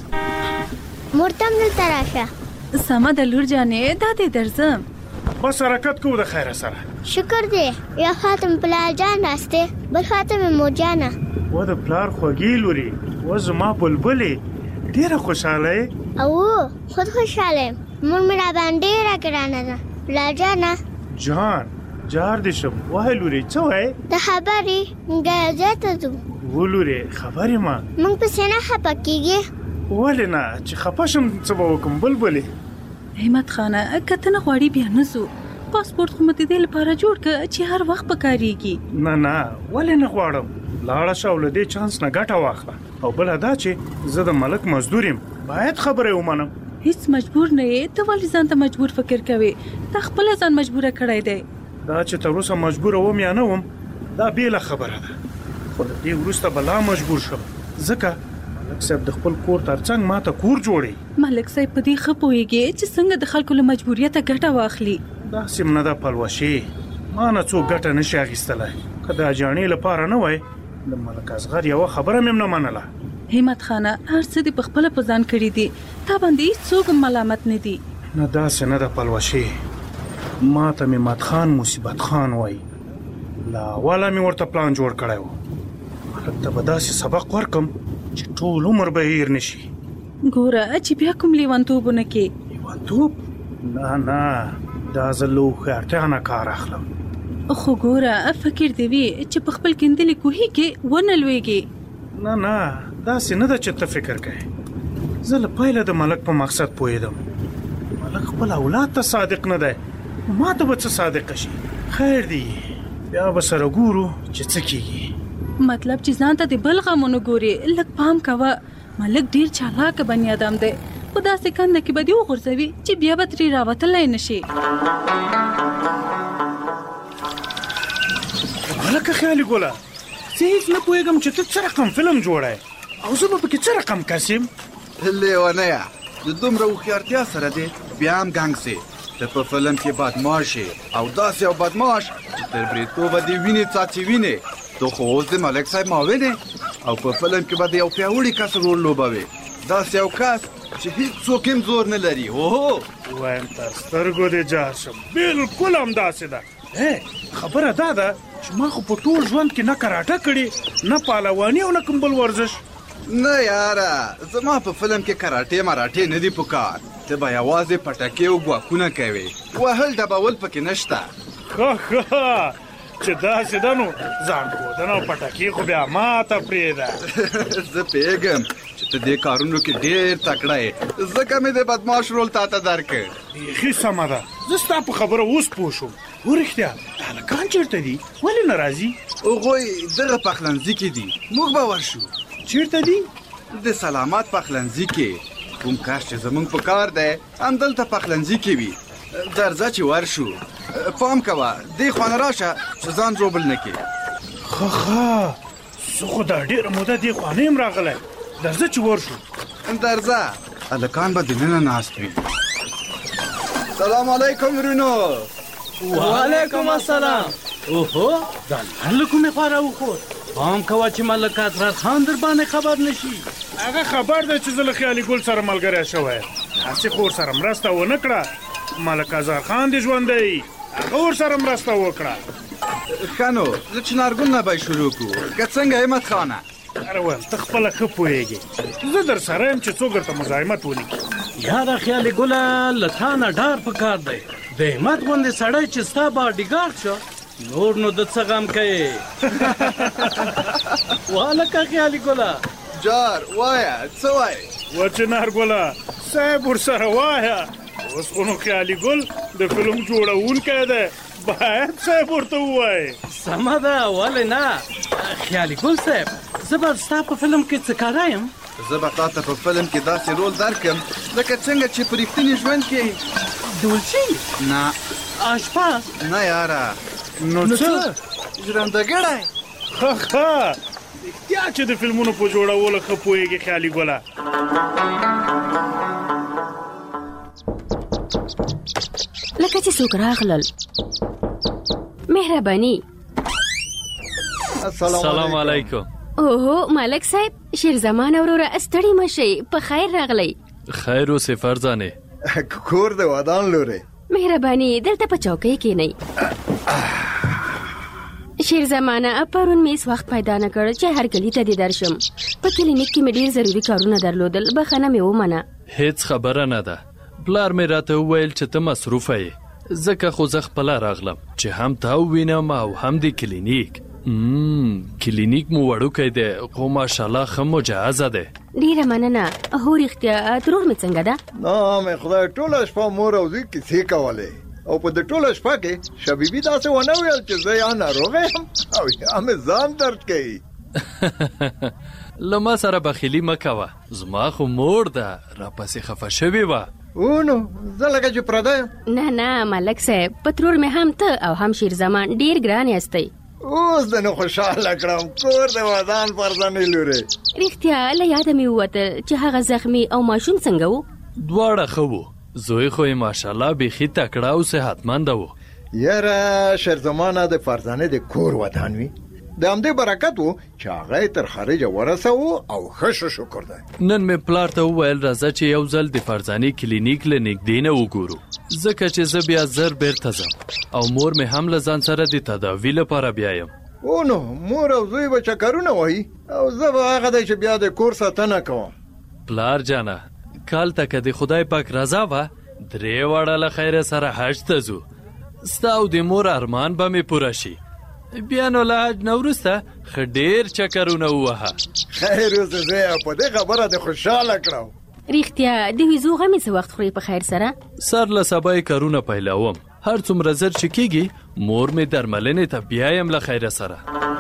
مور ته هم دلته راشه سمه ده لور جانې دا دې درځم بس حرکت کوو د خیره سره شکر دی یا خاطم پلار جان ناست دی بل خاطم مور جانه و د پلار خوږې لورې و زما بلبلې ډېره خوشحاله یې او خود خوشحاله یم مور مې را باندې ډېره ګرانه ده پلار جانه جان جار دې شم وایه لورې څه وایې د خبرې موږ یو ځای ته ځو و لورې خبرې ما موږ پسې نه خفه کېږې ولې نه چې خفه شم څه به وکړم بلبلې همت خانه که ته نه غواړې بیا نه ځو پاسپورت خو مې د دې لپاره جوړ کړه چې هر وخت به کارېږي نه نه ولې نه غواړم لاړه شه او له دې چانس نه ګټه واخله او بله دا چې زه د ملک مزدور یم باید خبره یې ومنم هیڅ مجبور نه یې ته ولې ځان ته مجبور فکر کوې تا خپله ځان مجبوره کړی دی دا چې تر اوسه مجبوره وم یا نه وم دا بېله خبره ده خو د دې وروسته به لا مجبور شم ځکه ملک صاحب د خپل کور تر څنګ ما ته کور جوړوي ملک صاحب په دې ښه پوهېږي چې څنګه د خلکو له مجبوریته ګټه واخلي داسې م نه ده پلوشې ما نه څوک ګټه نشي اخیستلی که د اجاڼې لپاره نه وای د ملک اصغر یوه خبره مې هم نه منله همت خانه هر څه دې په خپله په ځان کړي دي تا باندې هېڅوک ملامت نه دي نه داسې نه ده پلوشې ما ته مې مدخان مصیبت خان وایي له اوله مې ورته پلان جوړ کړی و ملک ته به داسې سبق ورکم چې ټول عمر به هیر نشي ګوره چې بیا کوم لیونتوبونه کې لیونتوب نه نه دا زه له هوښیارتیا نه کار اخلم خو ګوره فکر دې وي چې په خپل کیندلې کوهي کې ونه لویږي نه نه داسې نه ده چې ته فکر کوې زه له پیله د ملک په مقصد پوهېدم ملک خپل اولاد ته صادق نه دی ما ته به څه صادقه شي خیر دی بیا به سره ګورو چې څه کیږي. مطلب چې ځان ته د بل غمونو ګوري. لږ پام کوه، ملک ډیر چالاک بنی آدم دی. په داسې کنده کې به دې وغورځوي چې بیا به ترې راوتلی نه شي. هلکه خیالي ګله، زه هېڅ نه پوهېږم چې ته څه رقم فلم جوړی او زه به پکې څه رقم کس یم. لیونیه د دومره هوښیارتیا سره دی بیا هم ګنګ سې. ته په فلم کې بدماش یې او داسې یو بدماش چې تر بریتوبه دې وینې څاڅي وینې. تو خو اوس د ملک صاحب معاون یې او په فلم کې به د یو پیاوړي کس رول لوبوې. داسې یو کس چې هېڅوک هم زور نه لري. اوهو وایم تر سترګو دې جار شم. بلکل همداسې ده. خبره دا ده چې ما خو په ټول ژوند کې نه کراټه کړې، نه پهلواني او نه کوم بل ورزش. نه یاره، زما په فلم کې کراټې مراټې نه دي پکار. ته به یوازې پټکې او ګواښونه کوې، وهل ډبول پکې نشته. ښه ښه چې داسې ده نو ځان ښودنه او پټکې خو بیا ماته پرېږده. زه پوهېږم چې ته دې کارونو کې ډېر تکړه یې، ځکه مې د بدماش رول تا ته درکړ. بیخي سمه ده، زه ستا په خبره اوس پوه شوم. ورښتیا هلکان چېرته دي؟ ولې نه راځي؟ هغوی دغه پخلنځي کې دي، موږ به ورشو. چېرته دي؟ د سلامت پخلنځي کې. کوم کار چې زمونږ په کار دی همدلته پخلنځي کې وي. درځه چې ورشو. پام کوه دې خوا نه راشه چې ځان ژوبل نه کړې. ښه ښه، زه خو دا ډېره موده دې خوا نه یم راغلی. درځه چې ورشو. درځه، هلکان به دننه ناست وي. سلام علیکم ورونو. وعلیکم السلام. اوهو دا لار له کومې خوا راوخوت؟ پام کوه چې ملک اطهر خان در باندې خبر نشي. هغه خبر دی چې زه له خیالي ګل سره ملګری شوی. هسې خو ورسره مرسته ونه کړه. ملک اطهر خان دې ژوندی، هغه ورسره مرسته وکړه. ښه نو له چنارګل نه به یې شروع کړو. که څنګه همت خانه؟ اره ویل ته خپله ښه پوهېږې، زه در سره یم چې څوک درته مزاحمت ونکړي. یاره خیالي ګله، له تا نه ډار په کار دی. د همت غوندې سړی چې ستا باډیګارډ شو، نور نو د څه غم کوې؟ وهلکه خیالي ګله جار وایه څه وایې؟ و چنارګله صاحب ورسره وایه. اوس خو نو خیالي ګل د فلم جوړونکی دی، باید صاحب ورته ووایې. سمه ده، ولې نه؟ خیالي ګل صاحب، زه به ستا په فلم کې څه کاره یم؟ زه به تا ته په فلم کې داسې رول درکړم لکه څنګه چې په رښتیني ژوند کې. دولچي؟ نه. اشپز؟ نه یاره. نو څه؟ ژرندهګړی. ښه ښه، رښتیا چې د فلمونو په جوړولو ښه پوهېږې خیالي ګله. لکه چې څوک راغلل. مهرباني. السلام علیکم. اوهو ملک صاحب، شیرزمان وروره ستړي مه شئ، په خیر راغلی. خیر اوسې فرزانې. کور د ودان لورې. مهرباني دلته په چوکۍ کښېنئ. شیرزمانه پرون مې هېڅ وخت پیدا نه کړ چې هر کلي ته دې درشم. په کلینیک کې مې ډېر ضروري کارونه درلودل، بخښنه مې ومنه. هېڅ خبره نه ده. پلار مې راته وویل چې ته مصروفه یې، ځکه خو زه خپله راغلم چې هم تا ووینم او هم د کلینیک. کلینیک مو وړوکی دی خو ماشاءالله ښه مجهزه دی. ډېره مننه. هو رښتیا ترور مې څنګه ده؟ نه مې خدای ټوله شپه مور او زوی کیسې کولې او په دې ټوله شپه کې شبیبي داسې ونه ویل چې زه یا ناروغه یم او یا مې ځان درد کوي. له ما سره بخیلي مه کوه، زما خو مور ده راپسې خفه شوې وه. او نو زه لکه چې پرده یم. نه نه ملک صاحب، په ترور مې هم ته او هم شیرزمان ډېر ګران یاستئ. اوس د نو خوشحاله کړم کور د ودان فرزانې لورې. رښتیا له یاده مې ووته چې هغه زخمي او ماشوم څنګه و؟ دواړه ښه وو. زوی خو یې ماشاءالله بیخي تکړه او صحتمنده و. یاره شیرزمانه د فرزانې د کور ودان وي، د همدې برکت و چې هغه یې تر خارجه ورسوو او ښه شکر دی. نن مې پلار ته وویل راځه چې یو ځل د فرزانې کلینیک له نږدې نه وګورو، ځکه چې زه بیا زر بیرته ځم او مور مې هم له ځان سره د تداوي لپاره بیایم. او نو مور او زوی به چکرونه وهي او زه به هغه دی چې بیا د کور ساتنه کوم. پلار جانه کال ته که د خدای پاک رضا وه درې واړه له خیره سره حج ته ځو، ستا او د مور ارمان به مې پوره شي. بیا نو له حج نه وروسته ښه ډېر چکرونه ووهه. خیر اوسه زویه، په دې خبره دې خوشحاله کړم. رښتیا د ویزو غمې څه وخت خوري په خیر سره؟ سر له سبا یې کارونه پیلوم، هر څومره زر چې کېږي مور مې درملنې ته بیایم له خیره سره.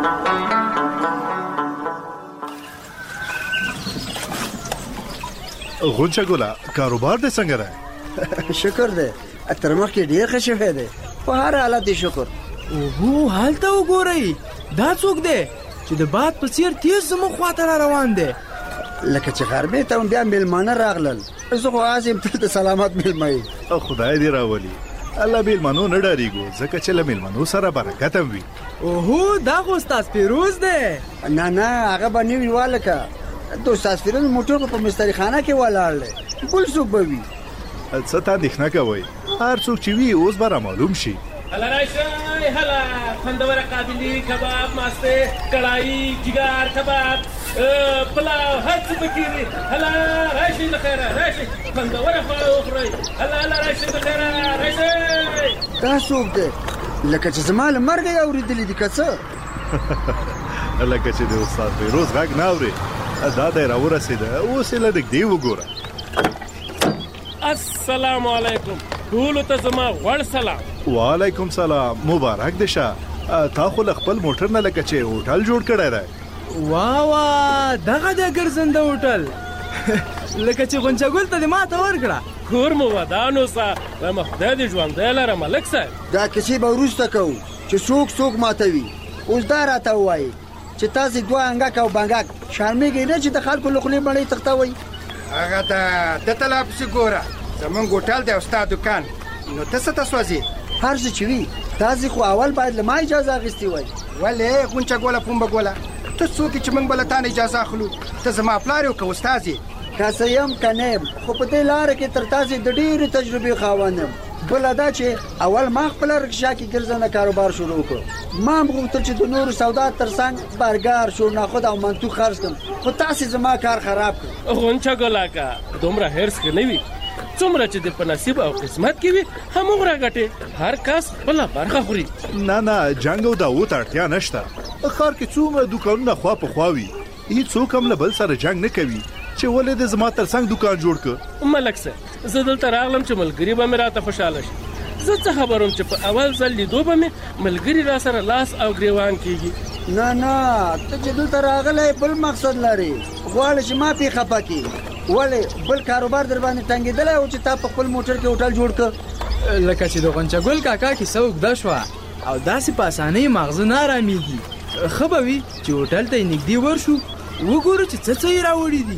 غونچه ګوله کاروبار دې څنګه دی؟ شکر دی تر مخکې ډېر ښه شوی دی په هر حالت دی شکر. اوهو هلته وګورئ دا څوک دی چې د باد په څیر تیز زموږ خواته را روان دی؟ لکه چې غرمې ته هم بیا میلمانه راغلل. زه خو هسې یم تل د سلامت میلمه یې. خدای دې راولي. الله میلمنو نه ډارېږو ځکه چې له میلمنو سره برکت هم وي. اوهو دا خو استاد فیروز دی. نه نه هغه به نه وي والکه د استاد فیروز موټر په مستري خانه کې ولاړ دی بل څوک به وي. څه ته اندېښنه کوئ هر څوک چې وي اوس به رامعلوم شي. هلا راشئ هلا خوندوره قابلي کباب ماسته کړایي جګر کباب پلاو هر څه پکې دي. هلا راشئ د خیره راشئ خوندوره خواړه وخورئ. هلا هلا راشئ د خیره راشئ. دا څوک دی لکه چې زما له مرګه یې اورېدلي دي که څه؟ لکه چې د استاد فیروز غږ نه اورې دا دی راورسېده اوس یې له نږدې وګوره. السلام علیکم ټولو ته زما غوړ سلام. وعلیکم سلام مبارک دې شه. تا خو له خپل موټر نه لکه چې هوټل جوړ کړی دی. واه واه دغه دی ګرځنده هوټل لکه چې غونچه ګل ته دې ماته ورکړه. کور مو ودان اوسه رمه خدای دې ژوندی لره ملک صاحب. دا کیسې به وروسته کوو چې څوک څوک ماتوي. اوس دا راته ووایي چې تاسې دوه انګک او بنګک شرمېږئ نه چې د خلکو له خولې مړۍ تښتوئ؟ هغه ته د ته لا پسې ګوره زمونږ هوټل دی او ستا دوکان نو ته څه ته سوځې؟ هر څه چې وي تاسې خو اول باید له ما اجازه اخیستې وای. ولې غونچه ګوله پومبه ګوله ته څوک چې موږ به له تا نه اجازه اخلو؟ ته زما پلار یو که استاد یې؟ که څه یم که نه یم خو په دې لاره کې تر تاسې د ډېرې تجربې خاوند یم. بله دا چې اول ما خپله رکشا کې ګرځنده کاروبار شروع کړ. ما هم غوښتل چې د نورو سودا تر څنګ برګر شورناخود او منتو خرڅ کړم خو تاسې زما کار خراب کړ. غونچه ګوله که دومره حرص کې نه وي څومره چې د په نصیب او قسمت کې وي هموغه ګټې هر کس خپله برخه خوري. نه نه جنګ او داو ته اړتیا نشته. ښار کې څومره دوکانونه خوا په خوا وي هېڅوک هم له بل سره جنګ نه کوي چې ولې د زما تر څنګ دوکان جوړ کړ. ملک صاحب زه دلته راغلم چې ملګري به مې راته خوشحاله شي. زه څه خبر وم چې په اول ځل لیدو به مې ملګري را سره لاس او ګریوان کېږي. نه نه ته چې دلته راغلی بل مقصد لرې غواړې چې ما پې خفه کړي. ولې بل کاروبار در باندې تنګېدلی و چې تا په خپل موټر کې هوټل جوړ کړ؟ لکه چې د غونچه ګل کاکا کیسه اوږده شوه او داسې په اسانۍ ماغزه نه ارامېږي. ښه به وي چې هوټل ته یې نږدې ورشو وګورو چې څه څه یې راوړي دي.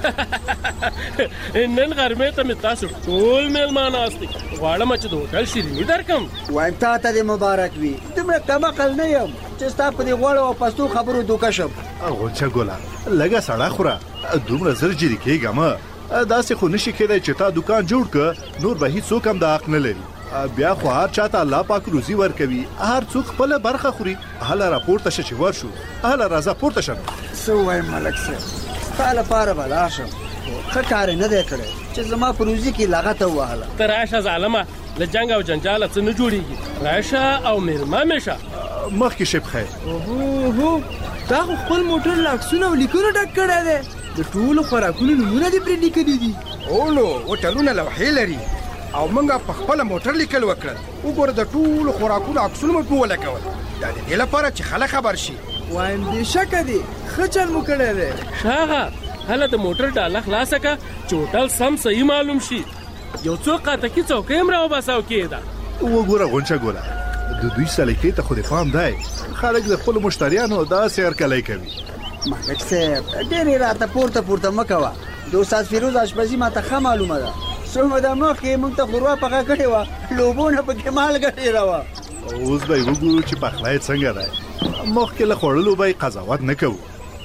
نن غرمې ته مې تاسو ټول میلمانه استئ غواړم چې د هوټل شیریني درکم. وایم تا ته دې مبارک وي دومره کم عقل نه یم چې ستا په دې غوړو او پستو خبرو دوکه شم. غونچه ګوله لږه سړه خوره دومره زر جري کېږه مه. داسې خو نشي کېدی چې تا دوکان جوړ کړه نور به هېڅوک هم د حق نه لري. بیا خو هر چاته الله پاک روزي ورکوي هر څوک خپله برخه خوري. هله راپورته شه چې ورشو هله راځه پورته شه. څه ووایم ملک صاحب ستا لپاره به لاړ شم ښه کار یې نه دی کړی چې زما په روزي کې لغته ووهله. ته راشه ظالمه له جنګ او جنجاله څه نه جوړېږي. راشه او مېلمه مې شه. مخکې شي بخیر. اوهو تا خو خپل موټر له عکسونو او لیکونو ډک کړی دی. د ټولو خوراکونو نومونه دې پرې لیکلي دي. او نو هوټلونه لوحې لري او موږ په خپل موټر لیکل وکړل. وګوره د ټولو خوراکونو عکسونه مې پرې ولګول دا د دې لپاره چې خلک خبر شي. وایم بې شکه دی ښه چل مو کړی دی. شاغه هله د موټر ډاله خلاصه کړه چې هوټل سم صحیح معلوم شي. یو څو قاتکي څوکۍ هم راوباسه او کېږده. وګوره غونچه ګوله د دوی سلیقې ته خو دې پام دی خلک د خپلو مشتریانو داسې هرکلی کوي. ملک صاحب ډېرې راته پورته پورته مه کوه. د استاد فیروز اشپزي ماته ښه معلومه ده. څو موده مخکې موږ ته ښوروا پخه کړې وه لوبونه پکې مالګه ډېره وه. اوس به یې وګورو چې پخلی څنګه دی. مخکې له خوړلو به یې قضاوت نه کوو.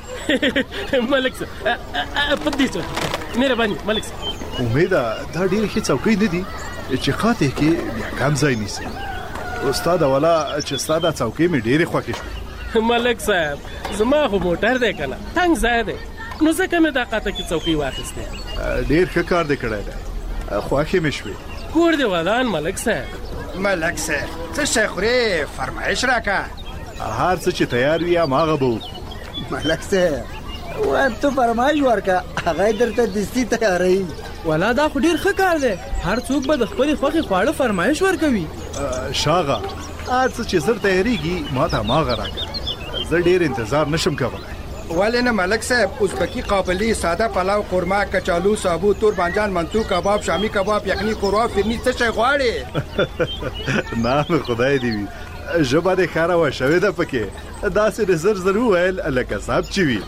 ملک صاحب په دې څه مهرباني ملک صاحب امیده دا ډېرې ښې څوکۍ نه دي چې خاطې کې بیا کم ځای نیسي. استاد والا چې ستا دا څوکۍ مې ډېرې خوښې شوې. ملک صاحب زما خو موټر دی که نه تنګ ځای دی نو ځکه مې دا قاتکي څوکۍ واخیستې. ډېر ښه کار دې کړی دی خوښې مې شوې. کور دې ودان ملک صاحب. ملک صاحب څه شی خورې فرمایش راکړه. هر څه چې تیار وي هماغه به وکړو. ملک صاحب وایم ته فرمایش ورکړه هغه یې درته دستي تیاروي. والا دا خو ډېر ښه کار دی هر څوک به د خپلې خوښې خواړه فرمایش ورکوي. شاغه څه چې زر تیاریږي ما ته ماغه راکړه زه ډېر انتظار نشم کولی ولې نه ملک صاحب ازبکی قابلی ساده پلاو قورمه کچالو سابو تور بانجان منتو کباب شامی کباب یخني قوروا فرني څه شی غواړې نه خدای دې وي ژبه دې ښه راوه شوې ده پکې داسې دې زر زر وویل لکه صاحب چې وي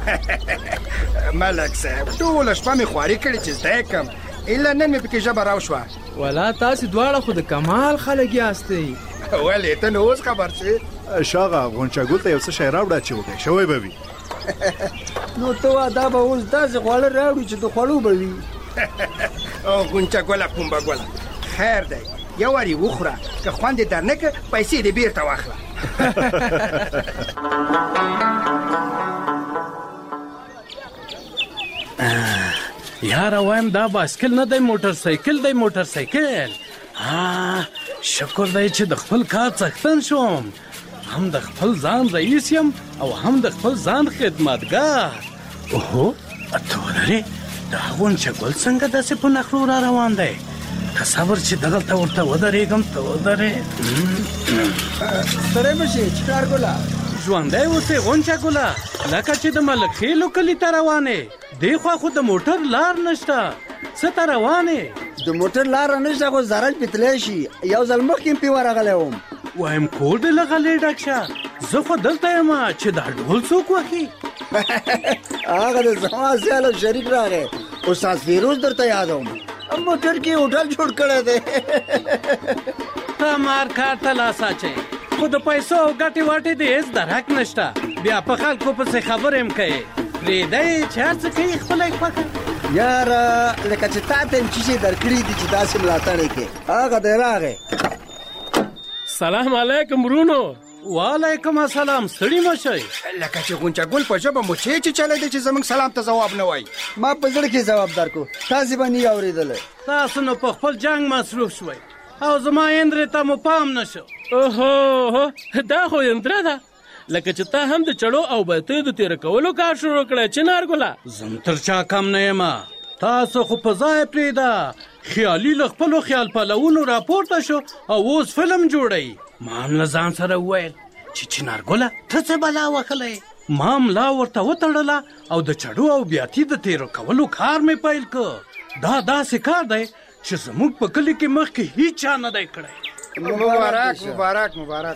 ملک صاحب ټوله شپه مې خواري کړې چې زده کړم الا نن مې پکې ژبه راوشوه ولا تاسې دواړه خو د کمال خلک یاستئ ولې ته نو اوس خبر شوې شاغه غونچاګل ته یو څه شی راوړه چې وږی شوی به وي نو ته دا به اوس داسې خواړه راوړي چې د خوړو به وي غونچاګله پومبګله خیر دی یو وارې وخوره که خوند یې در نه کړه پیسې دې بیرته واخله یاره وایم دا بایسکل نه دی موټر سایکل دی موټر سایکل ها شکر دی چې د خپل کار څښتن شوم هم د خپل ځان رئیس یم او هم د خپل ځان خدمتګار اوهو ته ولرې دا غونچاګل څنګه داسې په نخرو را روان دی که صبر چې دغلته ورته ودرېږم ته ودرې ستړی مه شې چنارګله ژوندی اوسې غونچاګله لکه چې د ملک خیلو کلي ته روانې دې خوا خو د موټر لار نشته څه ته روانې د موټر لاره نشته خو زرج پې تللی شي یو ځل مخکې م پې ورغلی وم وایم کور دې له غلې ډک شه زه خو دلته یم چې دا ډول څوک وهي هغه د زما سیال او شریک راغی استاد فیروز درته یادوم موټر کې هوټل جوړ کړی دی ته مار کار ته لاس اچوې خو د پیسو او ګټې واټې دې هېڅ درک نشته بیا په خلکو پسې خبرې هم کوې پرېږدی چې هر څه کوي خپله یې خوښه یاره لکه چې تا ته یم چې شی درکړي دي چې داسې ملاتړ یې کړې هغه دی راغی سلام علیکم ورونو وعلیکم السلام ستړي مه شئ لکه چې غونچاګل په ژبه مو چې چې چلی دی چې زموږ سلام ته ځواب نه وایي ما په زړه کې ځواب درکړو تاسې به نه یې اورېدلی تاسو نو په خپل جنګ مصروف شوئ او زما یندرې ته مو پام نه شو اوهو دا خو یندره ده لکه چې تا هم د چړو او بیتیو د تېره کولو کار شروع کړی چنارګله زم تر چا کم نه یم تاسو خو په ځای پرېږده خیالي له خپلو خیال پلوونو راپورته شو او اوس فلم جوړوي ما هم له ځان سره وویل چې چنارګله ته څه بلا وهلی ما ملا ورته وتړله او د چړو او بیاتي د تېرو کولو کار مې پیل کړ دا داسې کار دی چې زموږ په کلي کې مخکې هیڅ چا نه دی کړی مبارک مبارک مبارک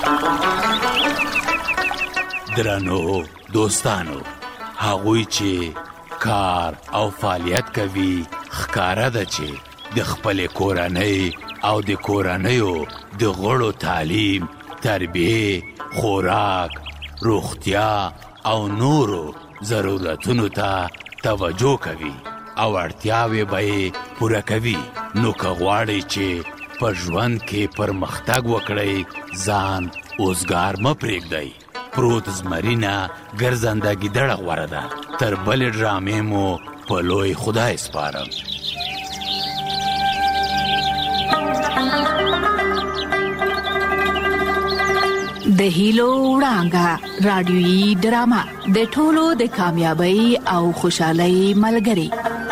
درنو دوستانو هغوی چې کار او فعالیت کوي ښکاره ده چې د خپلې کورنۍ او د کورنیو د غړو تعلیم تربیه خوراک روغتیا او نورو ضرورتونو ته توجه کوي او اړتیاوې به یې پوره کوي نو که غواړئ چې په ژوند کې پرمختګ وکړئ ځان اوزګار مه پرېږدئ پروت زمرینه ګرځنده ګیدړه غوره ده تر بلې ډرامې مو په لوی خدای سپارم د هیلو وړانګه رادیويي ډرامه د ټولو د کامیابی او خوشحالۍ ملګری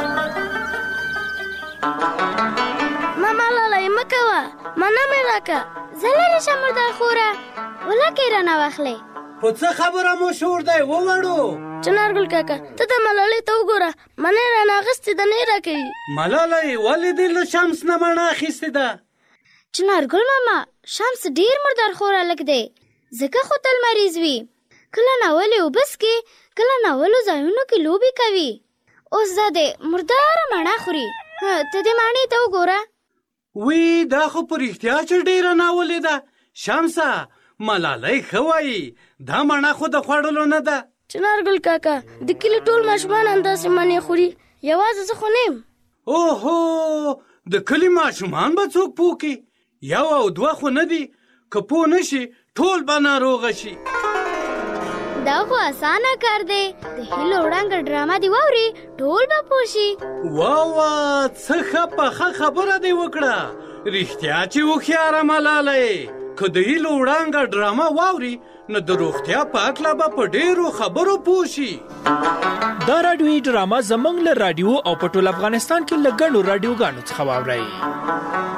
ماما لاله مکوا منا مې راکا زلری شمردار خوره ولکه رانه واخلې خو څه خبره مو شور دی ووړو چنارګل کاکا ته د ملالۍ ته وګوره منې رانه اغستې د نه راکوي ملالۍ ولې دې له شمس نه مڼه اخیستې ده چنارګل ماما شمس ډیر مردار خوره لګ دی ځکه خو تل مریض وي کله ناولې وبس کې کله ناولو ځایونو کې لوبې کوي اوس دا د مرداره مڼه خوري ته دې مڼې ته وګوره وی دا خو په رښتیا چې ډیره ناولې ده شمسه ملالۍ ښه وایي دا مڼه خو د خوړلو نه ده چنارګل کاکا د کلي ټول ماشومان همداسې مڼې خوري یوازې زه خو نه یم اوهو د کلي ماشومان به څوک پوه کړي یو او دوه خو نه دي که پوه نه شي ټول به ناروغه شي دا خو اسانه کار دی د هیلو وړانګه ډرامه دی واوري ټول به پوه شي واوا څه ښه پخه خبره دی وکړه رښتیا چې هوښیاره ملالۍ که د هیلو وړانګه ډرامه واوري نو د روغتیا په هکله به په ډېرو خبرو پوه شي دا راډیوي ډرامه زموږ له راډیو او په ټول افغانستان کې له ګڼو راډیوګانو څخه واورئ